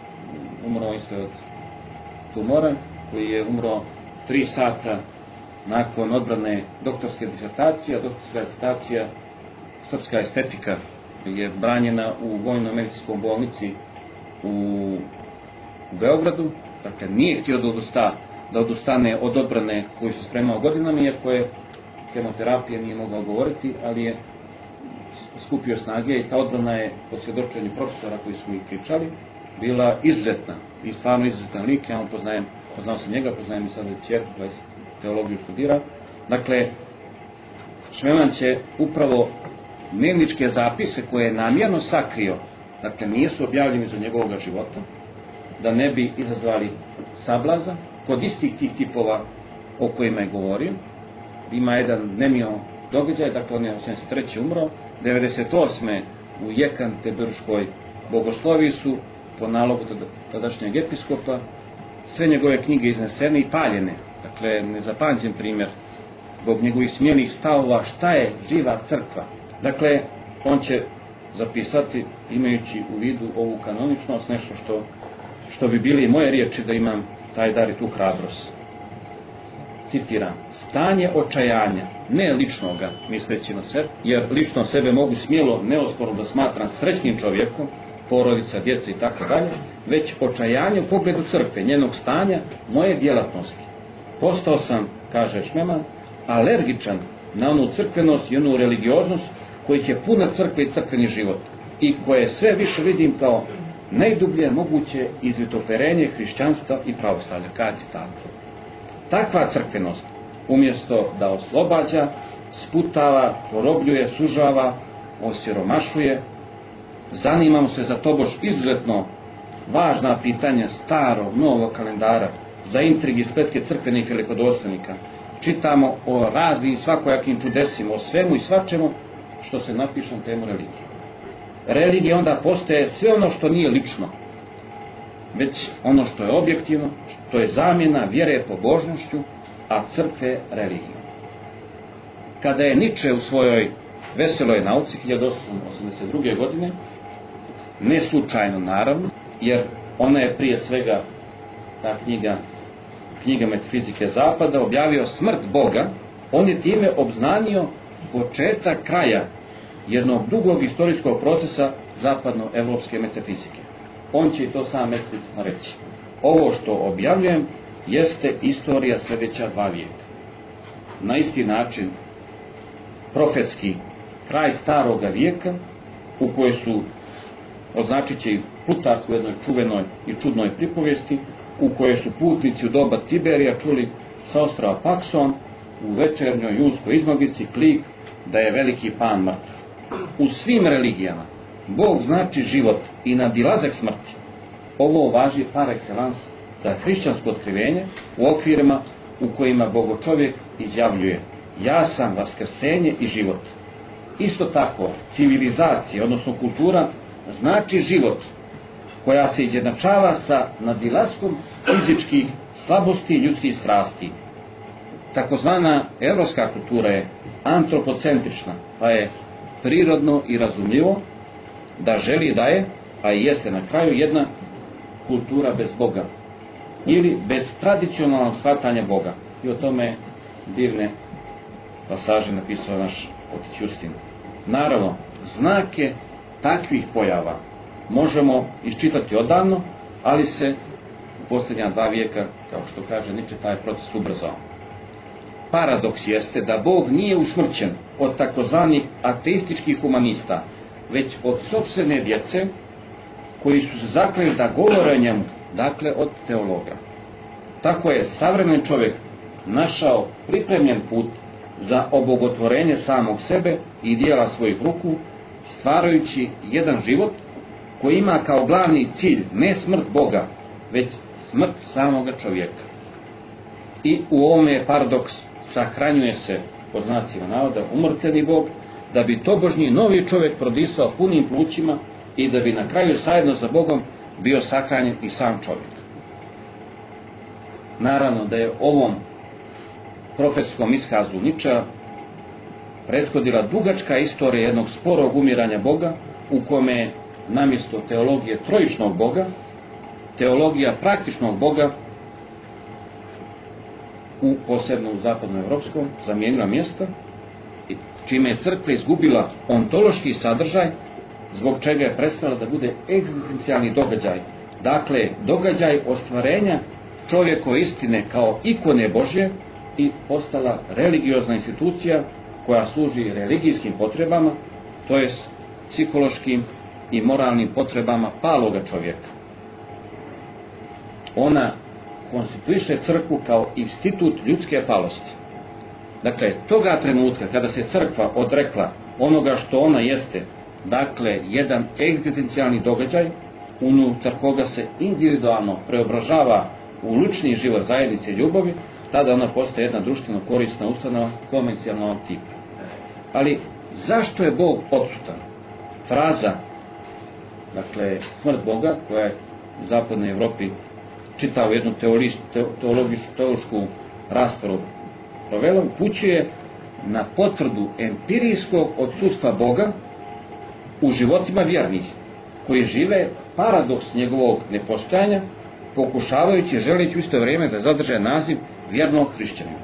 umro isto od tumora, koji je umro 3 sata nakon odbrane doktorske disertacije. Doktorska disertacija Srpska estetika je branjena u vojno-medicinskom bolnici u Beogradu. Dakle, nije htio da odustane od odbrane koju se spremao godinama, iako je kemoterapija nije mogao govoriti, ali je skupio snage i ta odbrana je, po svjedočenju profesora koji su mi pričali, bila izuzetna i stvarno izuzetan lik. Ja poznao sam njega, poznajem i sada ćerku koja teologiju studira. Dakle, Šmeman će upravo dnevničke zapise koje je namjerno sakrio, dakle nisu objavljeni za njegovog života, da ne bi izazvali sablaza kod istih tih tipova o kojima je govorio. Ima jedan nemio događaj, dakle on je 83. umro, 98. u Jekanteburškoj bogosloviji su po nalogu tadašnjeg episkopa sve njegove knjige iznesene i paljene. Dakle, nezapamćen primjer zbog njegovih smjenih stavova šta je živa crkva. Dakle, on će zapisati, imajući u vidu ovu kanoničnost, nešto što bi bili i moje riječi da imam taj dar i tu hrabrost. Citiram: stanje očajanja, ne ličnoga, misleći na sebe, jer lično sebe mogu smjelo, neosporno da smatram srećnim čovjekom, porodica, djeca i tako dalje, već očajanje u pogledu crkve, njenog stanja, moje djelatnosti. Postao sam, kaže Šmeman, alergičan na onu crkvenost i onu religioznost kojih je puna crkva i crkveni život i koje sve više vidim kao najdublje moguće izvitoperenje hrišćanstva i pravoslavlja. Kada citat. Takva crkvenost, umjesto da oslobađa, sputava, porobljuje, sužava, osiromašuje, zanimamo se za tobož izuzetno važna pitanja starog, novog kalendara, za intrigi, spletke crkvenih velikodostojnika. Čitamo o raznim svakojakim čudesima, o svemu i svačemu što se napiše na temu religije. Religija onda postaje sve ono što nije lično, već ono što je objektivno, što je zamjena vjere pobožnošću, a crkve religijom. Kada je Nietzsche u svojoj Veseloj nauci 1882. godine, ne slučajno naravno, jer ona je prije svega ta knjiga metafizike zapada, objavio smrt Boga, on je time obznanio početak kraja jednog dugog historijskog procesa zapadnoevropske metafizike. On će i to sam eksplicitno reći. Ovo što objavljujem jeste istorija sljedeća 2 vijeka. Na isti način profetski kraj staroga vijeka, u kojoj su, označit će i Plutarh u jednoj čuvenoj i čudnoj pripovijesti, u kojoj su putnici u doba Tiberija čuli sa ostrava Pakson u večernjoj julskoj izmaglici klik da je veliki pan mrtav. U svim religijama Bog znači život i nadilazak smrti. Ovo važi par excellence za hrišćansko otkrivenje u okvirima u kojima Bogočovjek izjavljuje: ja sam vaskrsenje i život. Isto tako, civilizacija, odnosno kultura, znači život, koja se izjednačava sa nadilaskom fizičkih slabosti i ljudskih strasti. takozvana evropska kultura je antropocentrična, pa je prirodno i razumljivo da želi da je, a i jeste na kraju, jedna kultura bez Boga ili bez tradicionalnog shvatanja Boga. I o tome divne pasaže napisao naš otac Justin. Naravno, znake takvih pojava možemo iščitati odavno, ali se u posljednja 2 vijeka, kao što kaže Nietzsche, taj proces ubrzao. Paradoks jeste da Bog nije usmrćen od takozvanih ateističkih humanista, već od sopstvene djece koji su se zakleli da govore o njemu, dakle od teologa. Tako je savremen čovjek našao pripremljen put za obogotvorenje samog sebe i dijela svojih ruku, stvarajući jedan život koji ima kao glavni cilj ne smrt Boga, već smrt samoga čovjeka. I u ovome paradoks sahranjuje se, po znacima navoda, umrtvljeni Bog, da bi tobožnji novi čovjek prodisao punim plućima i da bi na kraju zajedno za Bogom bio sahranjen i sam čovjek. Naravno da je ovom profesorskom iskazu Nietzschea prethodila dugačka istorija jednog sporog umiranja Boga, u kome je namjesto teologije trojičnog Boga, teologija praktičnog Boga u posebno u zapadnoevropskom zamijenila mjesta, čime je crkva izgubila ontološki sadržaj, zbog čega je prestala da bude egzistencijalni događaj. Dakle, događaj ostvarenja čovjekove istine kao ikone Božje i postala religiozna institucija koja služi religijskim potrebama, to jest psihološkim i moralnim potrebama paloga čovjeka. Ona konstituiše crkvu kao institut ljudske palosti. Dakle, toga trenutka kada se crkva odrekla onoga što ona jeste, dakle, jedan egzistencijalni događaj, unutar koga se individualno preobražava u lični život zajednice i ljubavi, tada ona postaje jedna društveno korisna ustanova komercijalnog tipa. Ali, zašto je Bog odsutan? Fraza, dakle, smrt Boga, koja je u zapadnoj Evropi čitao jednu teološku raspravu provela, upućuje na potvrdu empirijskog odsustva Boga u životima vjernih, koji žive paradoks njegovog nepostojanja, pokušavajući, želeći u isto vrijeme da zadrže naziv vjernog hrišćanina.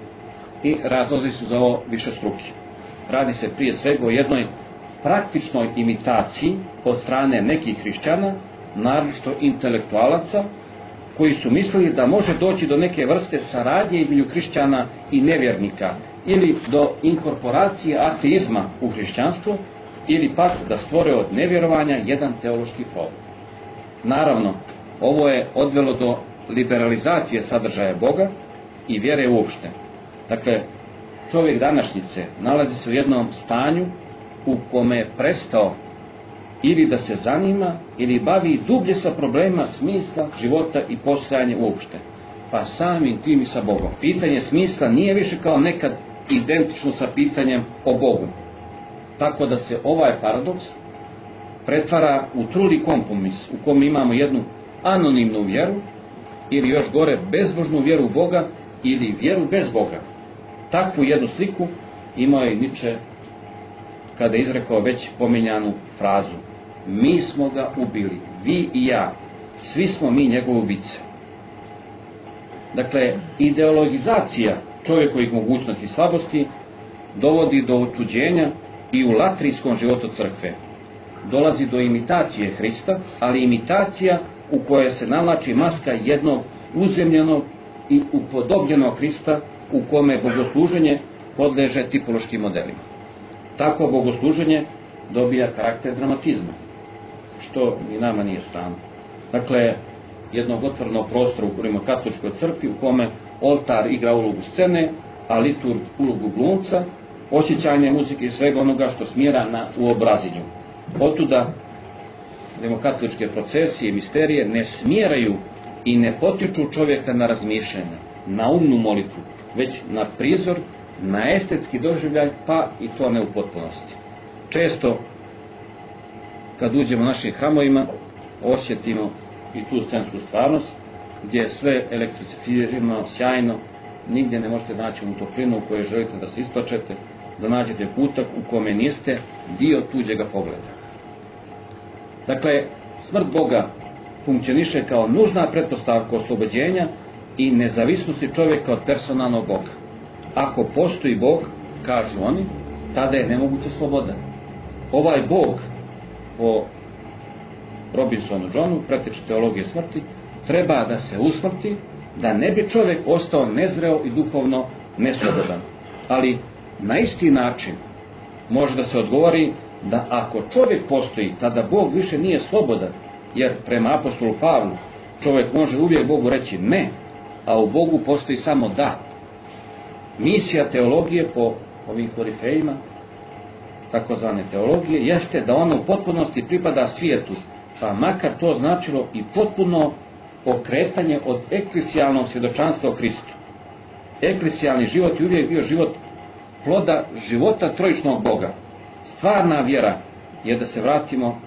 I razlozi su za ovo višestruki. Radi se prije svega o jednoj praktičnoj imitaciji od strane nekih hrišćana, naročito intelektualaca, koji su mislili da može doći do neke vrste saradnje između hrišćana i nevjernika, ili do inkorporacije ateizma u hrišćanstvo, ili pak da stvore od nevjerovanja jedan teološki problem. Naravno, ovo je odvelo do liberalizacije sadržaja Boga i vjere uopšte. Dakle, čovjek današnjice nalazi se u jednom stanju u kome je prestao ili da se zanima ili bavi dublje sa problemima smisla života i postojanja uopšte, pa samim tim i sa Bogom. Pitanje smisla nije više kao nekad identično sa pitanjem o Bogu. Tako da se ovaj paradoks pretvara u truli kompromis u kom imamo jednu anonimnu vjeru ili još gore bezbožnu vjeru u Boga ili vjeru bez Boga. Takvu jednu sliku imao je Nietzsche kada je izrekao već pominjanu frazu: mi smo ga ubili, vi i ja, svi smo mi njegove ubice. Dakle, ideologizacija čovjekovih mogućnosti i slabosti dovodi do otuđenja i u latrijskom životu crkve. Dolazi do imitacije Hrista, ali imitacija u kojoj se navlači maska jednog uzemljenog i upodobljenog Hrista, u kome bogosluženje podleže tipološkim modelima. Tako bogosluženje dobija karakter dramatizma, što ni nama nije strano. Dakle, jednog otvorenog prostora u rimokatoličkoj crkvi u kome oltar igra ulogu scene, a liturg ulogu glumca, osjećanje muzike i svega onoga što smjera na uobrazinju. Otuda rimokatoličke procesije i misterije ne smjeraju i ne potiču čovjeka na razmišljanje, na umnu molitvu, već na prizor, na estetski doživljaj, pa i to ne u potpunosti. Često, kad uđemo u našim hramovima, osjetimo i tu scensku stvarnost, gdje je sve elektrificirano, sjajno nigdje ne možete naći u toplinu u kojoj želite da se isplačete, da nađete kutak u kome niste dio tuđega pogleda. Dakle, smrt Boga funkcioniše kao nužna pretpostavka oslobođenja i nezavisnosti čovjeka od personalnog Boga. Ako postoji Bog, kažu oni, tada je nemoguća sloboda. Ovaj Bog, po Robinsonu Johnu, preteč teologije smrti, treba da se usmrti, da ne bi čovjek ostao nezreo i duhovno neslobodan. Ali na isti način može da se odgovori da ako čovjek postoji, tada Bog više nije slobodan, jer prema apostolu Pavlu čovjek može uvijek Bogu reći ne, a u Bogu postoji samo da. Misija teologije po ovim korifejima, takozvane teologije, jeste da ona u potpunosti pripada svijetu, pa makar to značilo i potpuno okretanje od eklesijalnog svjedočanstva o Kristu. Eklesijalni život je uvijek bio život ploda života trojičnog Boga. Stvarna vjera je da se vratimo,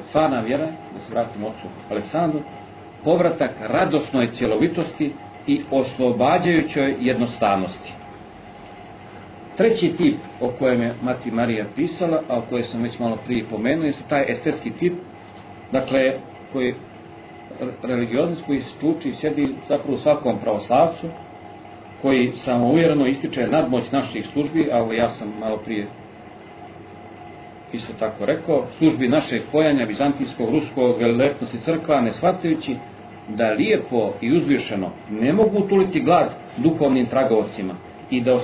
ocu Aleksandru, povratak radosnoj cjelovitosti i oslobađajućoj jednostavnosti. Treći tip o kojem je Mati Marija pisala, a o kojem sam već malo prije pomenuo, je taj estetski tip, dakle, koji religioznost koji se čuči i sjedi zapravo u svakom pravoslavcu, koji samouvjereno ističe nadmoć naših službi, ali ja sam malo prije isto tako rekao, službi našeg pojanja vizantijskog, ruskog, velilepnosti crkva, ne shvatajući da lijepo i uzvišeno ne mogu utuliti glad duhovnim tragovcima i da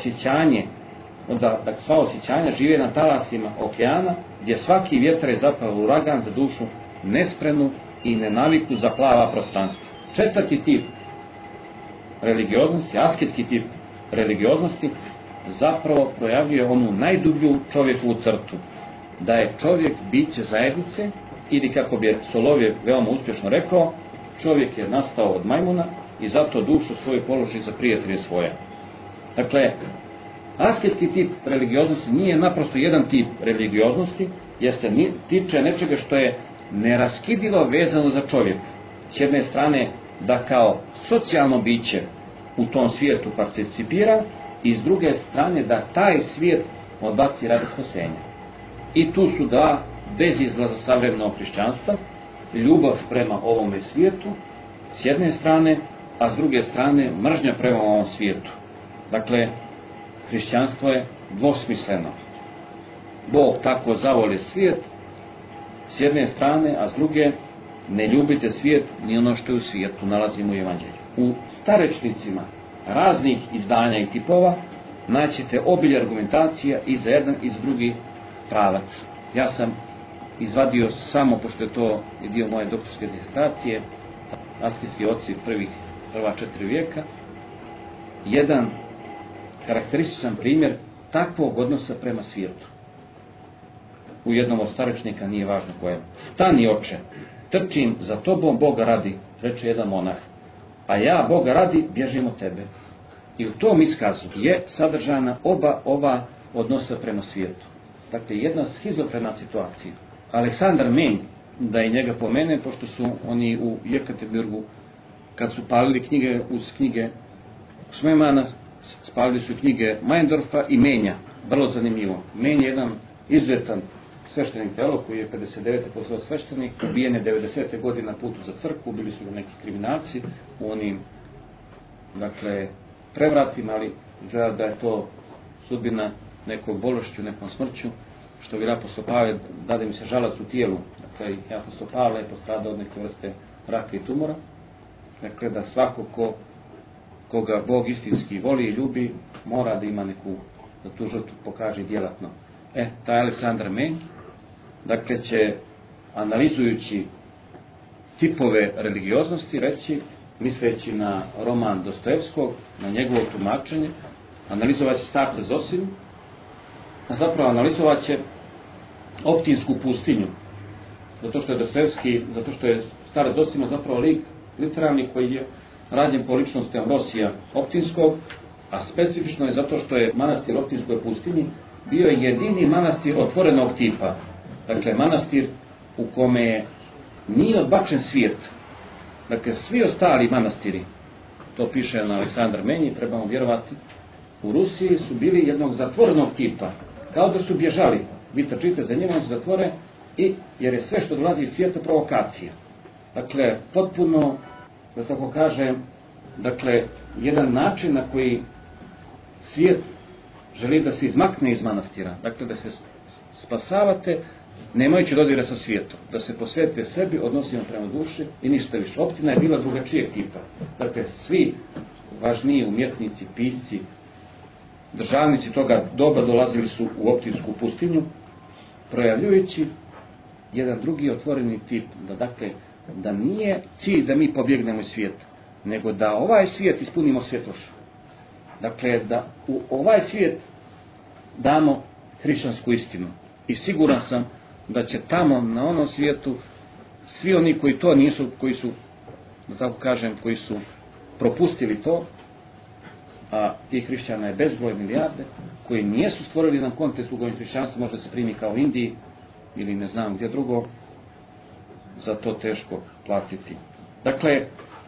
sva osjećanja žive na talasima okeana, gdje svaki vjetar je zapravo uragan za dušu nespremnu i nenaviku za plava prostranstva. Četvrti tip religioznosti, asketski tip religioznosti, zapravo projavljuje onu najdublju čovjekovu crtu, da je čovjek biće zajednice, ili kako bi Solovjev veoma uspješno rekao, čovjek je nastao od majmuna i zato dušu svoju položi za prijatelje svoje. Dakle, asketski tip religioznosti nije naprosto jedan tip religioznosti, jer se tiče nečega što je neraskidivo vezano za čovjeka. S jedne strane da kao socijalno biće u tom svijetu participira i s druge strane da taj svijet odbaci radi spasenja. I tu su dva bezizlaza savremenog hrišćanstva, ljubav prema ovome svijetu s jedne strane, a s druge strane mržnja prema ovom svijetu. Dakle, hrišćanstvo je dvosmisleno. Bog tako zavoli svijet s jedne strane, a s druge ne ljubite svijet ni ono što je u svijetu, nalazimo u Evanđelju. U starečnicima raznih izdanja i tipova naćete obilje argumentacija i za jedan i za drugi pravac. Ja sam izvadio samo, pošto je to dio moje doktorske disertacije, asketski oci prva 4 vijeka, jedan karakterističan primjer takvog odnosa prema svijetu. U jednom od starečnika, nije važno kojem. Stani, oče, trčim za tobom, Boga radi, reče jedan monah, a ja, Boga radi, bježim od tebe. I u tom iskazu je sadržana oba ova odnosa prema svijetu. Dakle, jedna schizofrena situacija. Aleksandar Menj, da i njega pomene, pošto su oni u Jekaterburgu, kad su palili knjige uz knjige Smemana, spalili su knjige Meyendorfa i Menja. Vrlo zanimljivo. Menj je jedan izuzetan sveštenik teolog koji je 59. postao sveštenik, ubijen je 90. godine na putu za crkvu, bili su ga neki kriminalci u onim, dakle, prevratima, ali izgleda da je to sudbina nekog bolešću, nekom smrću, što bi apostol Pavle, dade mi se žalac u tijelu. Dakle, apostol Pavle je postradao od neke vrste raka i tumora. Dakle, da svako koga Bog istinski voli i ljubi, mora da ima neku, da tu žrtvu pokaže djelatno. Taj Aleksandar Menj, dakle, će, analizujući tipove religioznosti, reći, misleći na roman Dostojevskog, na njegovo tumačenje, analizovat će starca Zosimu, a zapravo analizovat će Optinsku pustinju, zato što je starac Zosima zapravo lik literarni koji je rađen po ličnosti Ambrosija Optinskog, a specifično je zato što je manastir Optinskoj pustinji bio jedini manastir otvorenog tipa. Dakle, manastir u kome nije odbačen svijet. Dakle, svi ostali manastiri to piše na Aleksandar Menji, trebamo vjerovati, u Rusiji su bili jednog zatvorenog tipa, kao da su bježali. Vi trčite za njima, on se zatvore, jer je sve što dolazi iz svijeta provokacija. Dakle, potpuno, da tako kažem, dakle, jedan način na koji svijet želi da se izmakne iz manastira, dakle, da se spasavate, nemajući dodira sa svijetom, da se posvetite sebi, odnosima prema duši i ništa više. Optina je bila drugačijeg tipa. Dakle, svi važniji umjetnici, pisci, državnici toga doba dolazili su u optinsku pustinju, projavljujući jedan drugi otvoreni tip, da nije cilj da mi pobjegnemo iz svijeta, nego da ovaj svijet ispunimo svjetlošću. Dakle, da u ovaj svijet damo hrišćansku istinu. I siguran sam da će tamo, na onom svijetu, svi oni koji to nisu, koji su, da tako kažem, koji su propustili to, a tih hrišćana je bezbroj, milijarde, koji nijesu stvorili jedan kontekst u kojem hrišćanstvo može se primi kao u Indiji ili ne znam gdje drugo, za to teško platiti. Dakle,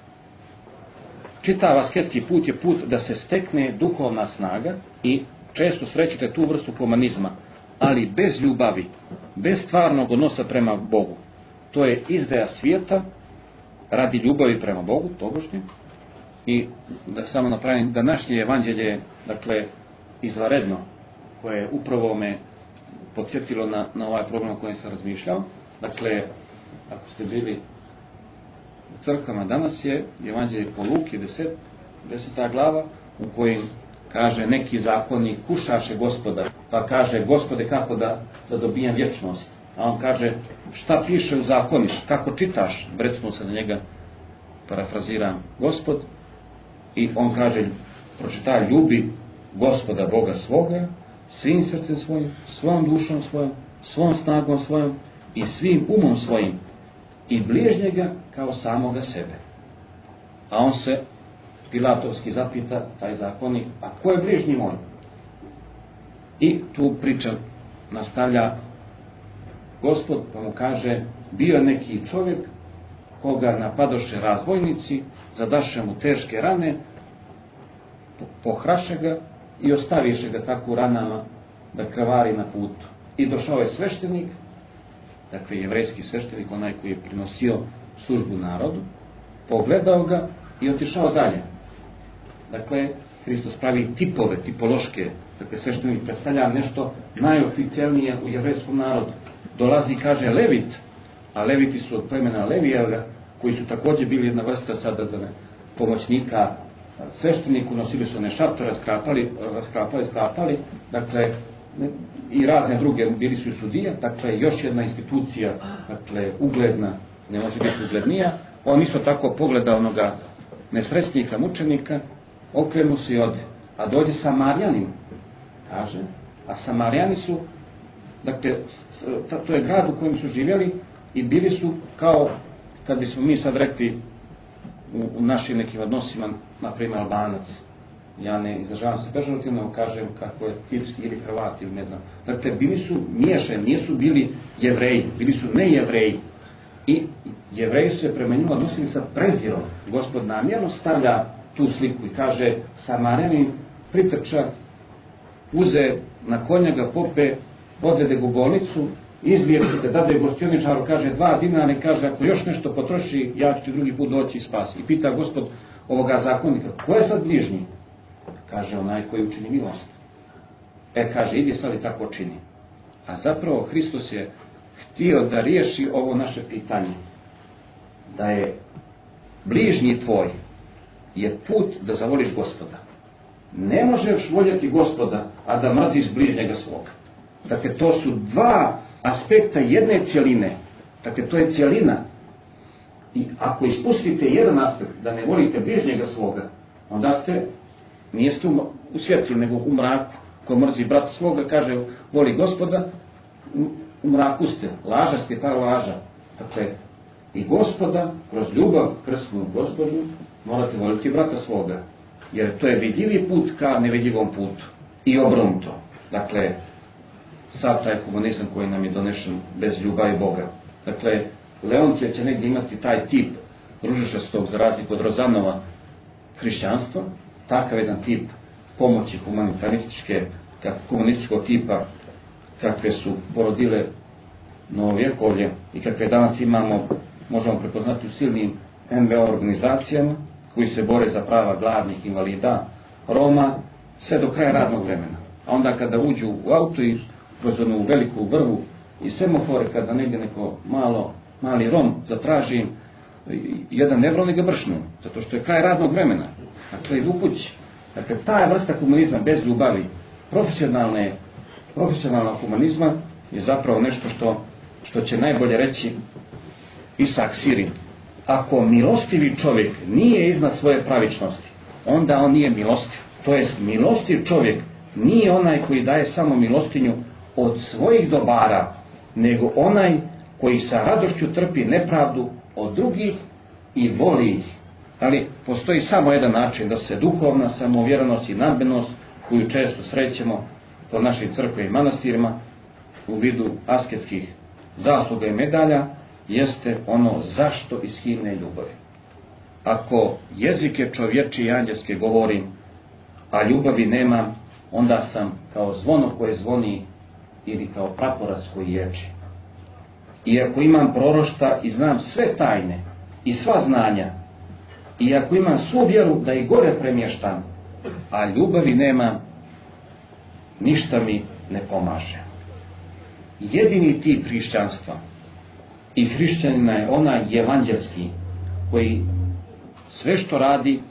čitav asketski put je put da se stekne duhovna snaga i često srećete tu vrstu humanizma, ali bez ljubavi, bez stvarnog odnosa prema Bogu. To je izdaja svijeta radi ljubavi prema Bogu, tobožnje. I da samo napravim, današnje evanđelje, dakle, izvanredno, koje upravo me podsjetilo na ovaj problem o kojem sam razmišljao. Dakle, ako ste bili u crkvama, danas je evanđelje po Luki, 10. glava, u kojim kaže neki zakonnik kušaše Gospoda, pa kaže: Gospode, kako da dobijem vječnost? A on kaže: šta piše u zakonu, kako čitaš? Brecnuo se na njega, parafraziram, Gospod, i on kaže: pročitaj, ljubi Gospoda Boga svoga svim srcem svojim, svojom dušom svojom, svom snagom svojom i svim umom svojim, i bližnjega kao samoga sebe. A on se pilatovski zapita, taj zakonik: a ko je bližnji moj? I tu priča nastavlja Gospod, pa mu kaže: bio je neki čovjek koga napadoše razbojnici, zadaše mu teške rane, pohraše ga i ostaviše ga tako u ranama da krvari na putu. I došao je sveštenik, dakle jevrejski sveštenik, onaj koji je prinosio službu narodu, pogledao ga i otišao dalje. Dakle, Hristos pravi tipove, tipološke, dakle sveštenik predstavlja nešto najoficijalnije u jevrejskom narodu. Dolazi i kaže Levit, a Leviti su od plemena Levijeva, koji su također bili jedna vrsta sada pomoćnika svešteniku, nosili su one šatore, sklapali, dakle, i razne druge, bili su i sudije, dakle, još jedna institucija, dakle, ugledna, ne može biti uglednija. On isto tako pogleda onoga nesrećnika, mučenika, okrenu se i ode. A dođe Samarjanin, kaže, a Samarijani su, dakle, to je grad u kojem su živjeli i bili su kao, kad bismo mi sad rekli u našim nekim odnosima, na primjer Albanac. Ja ne izražavam se pežorativno, kažem kako je tipski, ili Hrvati, ili ne znam. Dakle, bili su miješani, nisu bili Jevreji, bili su nejevreji. I Jevreji su se prema njima odnosili sa prezirom. Gospod namjerno stavlja tu sliku i kaže: Samarjanin pritrča, uze na konja ga, pope, odvede ga u bolnicu, izliječi ga, dade gostioničaru, kaže 2 dinara i kaže: ako još nešto potroši, ja ću ti drugi put doći i spasi. I pita Gospod ovoga zakonika: ko je sad bližnji? Kaže: onaj koji učini milost. Kaže: idi sad i tako čini. A zapravo Hristos je htio da riješi ovo naše pitanje, da je bližnji tvoj je put da zavoliš Gospoda. Ne možeš voljeti Gospoda, a da mrziš bližnjega svoga. Dakle, to su dva aspekta jedne cjeline. Dakle, to je cjelina. I ako ispustite jedan aspekt, da ne volite bližnjega svoga, onda niste u svjetlu, nego u mraku. Ko mrzi brata svoga, kaže: voli Gospoda, u mraku ste, laža ste, pa laža. Dakle, i Gospoda, kroz ljubav krsnu Gospodu, morate voliti brata svoga. Jer to je vidljivi put ka nevidljivom putu. I obrnuto. Dakle, sad taj humanizam koji nam je donešen bez ljubavi Boga. Dakle, Leontije će negdje imati taj tip ružičastog, za razliku od Rozanova, hrišćanstvo, takav jedan tip pomoći humanističkog tipa kakve su porodile novovjekovlje i kakve danas imamo, možemo prepoznati u silnim NVO organizacijama koji se bore za prava gladnih, invalida, Roma, sve do kraja radnog vremena. A onda kada uđu u auto i kroz onu veliku vrvu i semafore, kada negdje neko mali Rom zatraži jedan evro, ne ga bršnu, zato što je kraj radnog vremena. Dakle, idu kući. Dakle, ta vrsta humanizma bez ljubavi, profesionalna humanizma je zapravo nešto što će najbolje reći Isak Siri. Ako milostivi čovjek nije iznad svoje pravičnosti, onda on nije milostiv. To jest, milostiv čovjek nije onaj koji daje samo milostinju od svojih dobara, nego onaj koji sa radošću trpi nepravdu od drugih i voli ih. Ali postoji samo jedan način da se duhovna samouvjerenost i nadmenost, koju često srećemo po našim crkvama i manastirima u vidu asketskih zasluga i medalja, jeste ono zašto iz himne ljubavi. Ako jezike čovječije i anđelske govorim, a ljubavi nemam, onda sam kao zvono koje zvoni ili kao praporac koji ječi. I ako imam proroštva i znam sve tajne i sva znanja, i ako imam svu vjeru da i gore premještam, a ljubavi nemam, ništa mi ne pomaže. Jedini tip hrišćanstva i hrišćanina je onaj evanđelski, koji sve što radi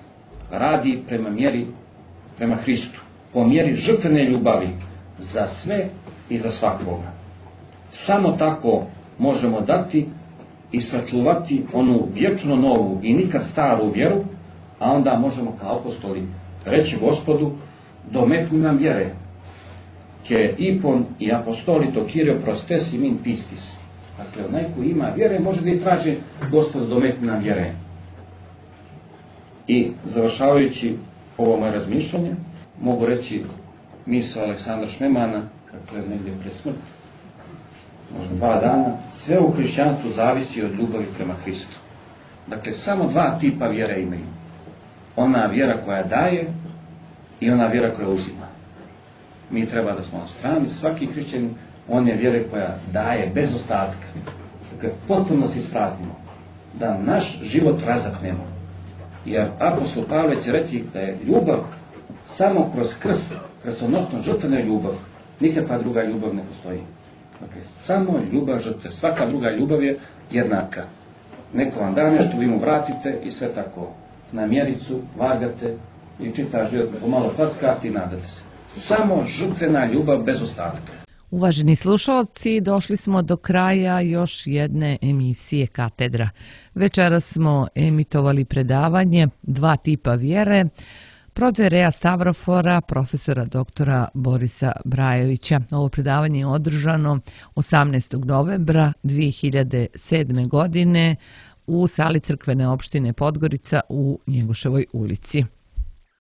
prema Hristu, po mjeri žrtvene ljubavi za sve i za svakoga. Samo tako možemo dati i sačuvati onu vječno novu i nikad staru vjeru, a onda možemo kao apostoli reći Gospodu, dometni nam vjere, ke ipon i apostolito Kirio prostesi min pistis. Dakle, onaj koji ima vjere može da i traži Gospodu, dometni nam vjere. I završavajući ovo moje razmišljanje, mogu reći misao Aleksandra Šnemana, dakle negdje pre smrti, možda 2 dana, sve u hrišćanstvu zavisi od ljubavi prema Hristu. Dakle, samo 2 tipa vjere imaju. Ona vjera koja daje i ona vjera koja uzima. Mi treba da smo na strani, svaki hrišćanin, on je vjere koja daje bez ostatka. Dakle, potpuno se ispraznimo, da naš život razapnemo. Jer apostol Pavle će reći da je ljubav samo kroz krst, krstonosno žrtvena ljubav, nikakva druga ljubav ne postoji. Dakle, samo ljubav žrtve, svaka druga ljubav je jednaka. Neko vam da nešto, vi mu vratite i sve tako. Na mjericu vagate i čita život pomalo packati i nadate se. Samo žrtvena ljubav bez ostatka. Uvaženi slušalci, došli smo do kraja još jedne emisije Katedra. Večeras smo emitovali predavanje 2 tipa vjere, protoijereja Stavrofora, profesora doktora Borisa Brajovića. Ovo predavanje je održano 18. novembra 2007. godine u sali crkvene opštine Podgorica u Njegoševoj ulici.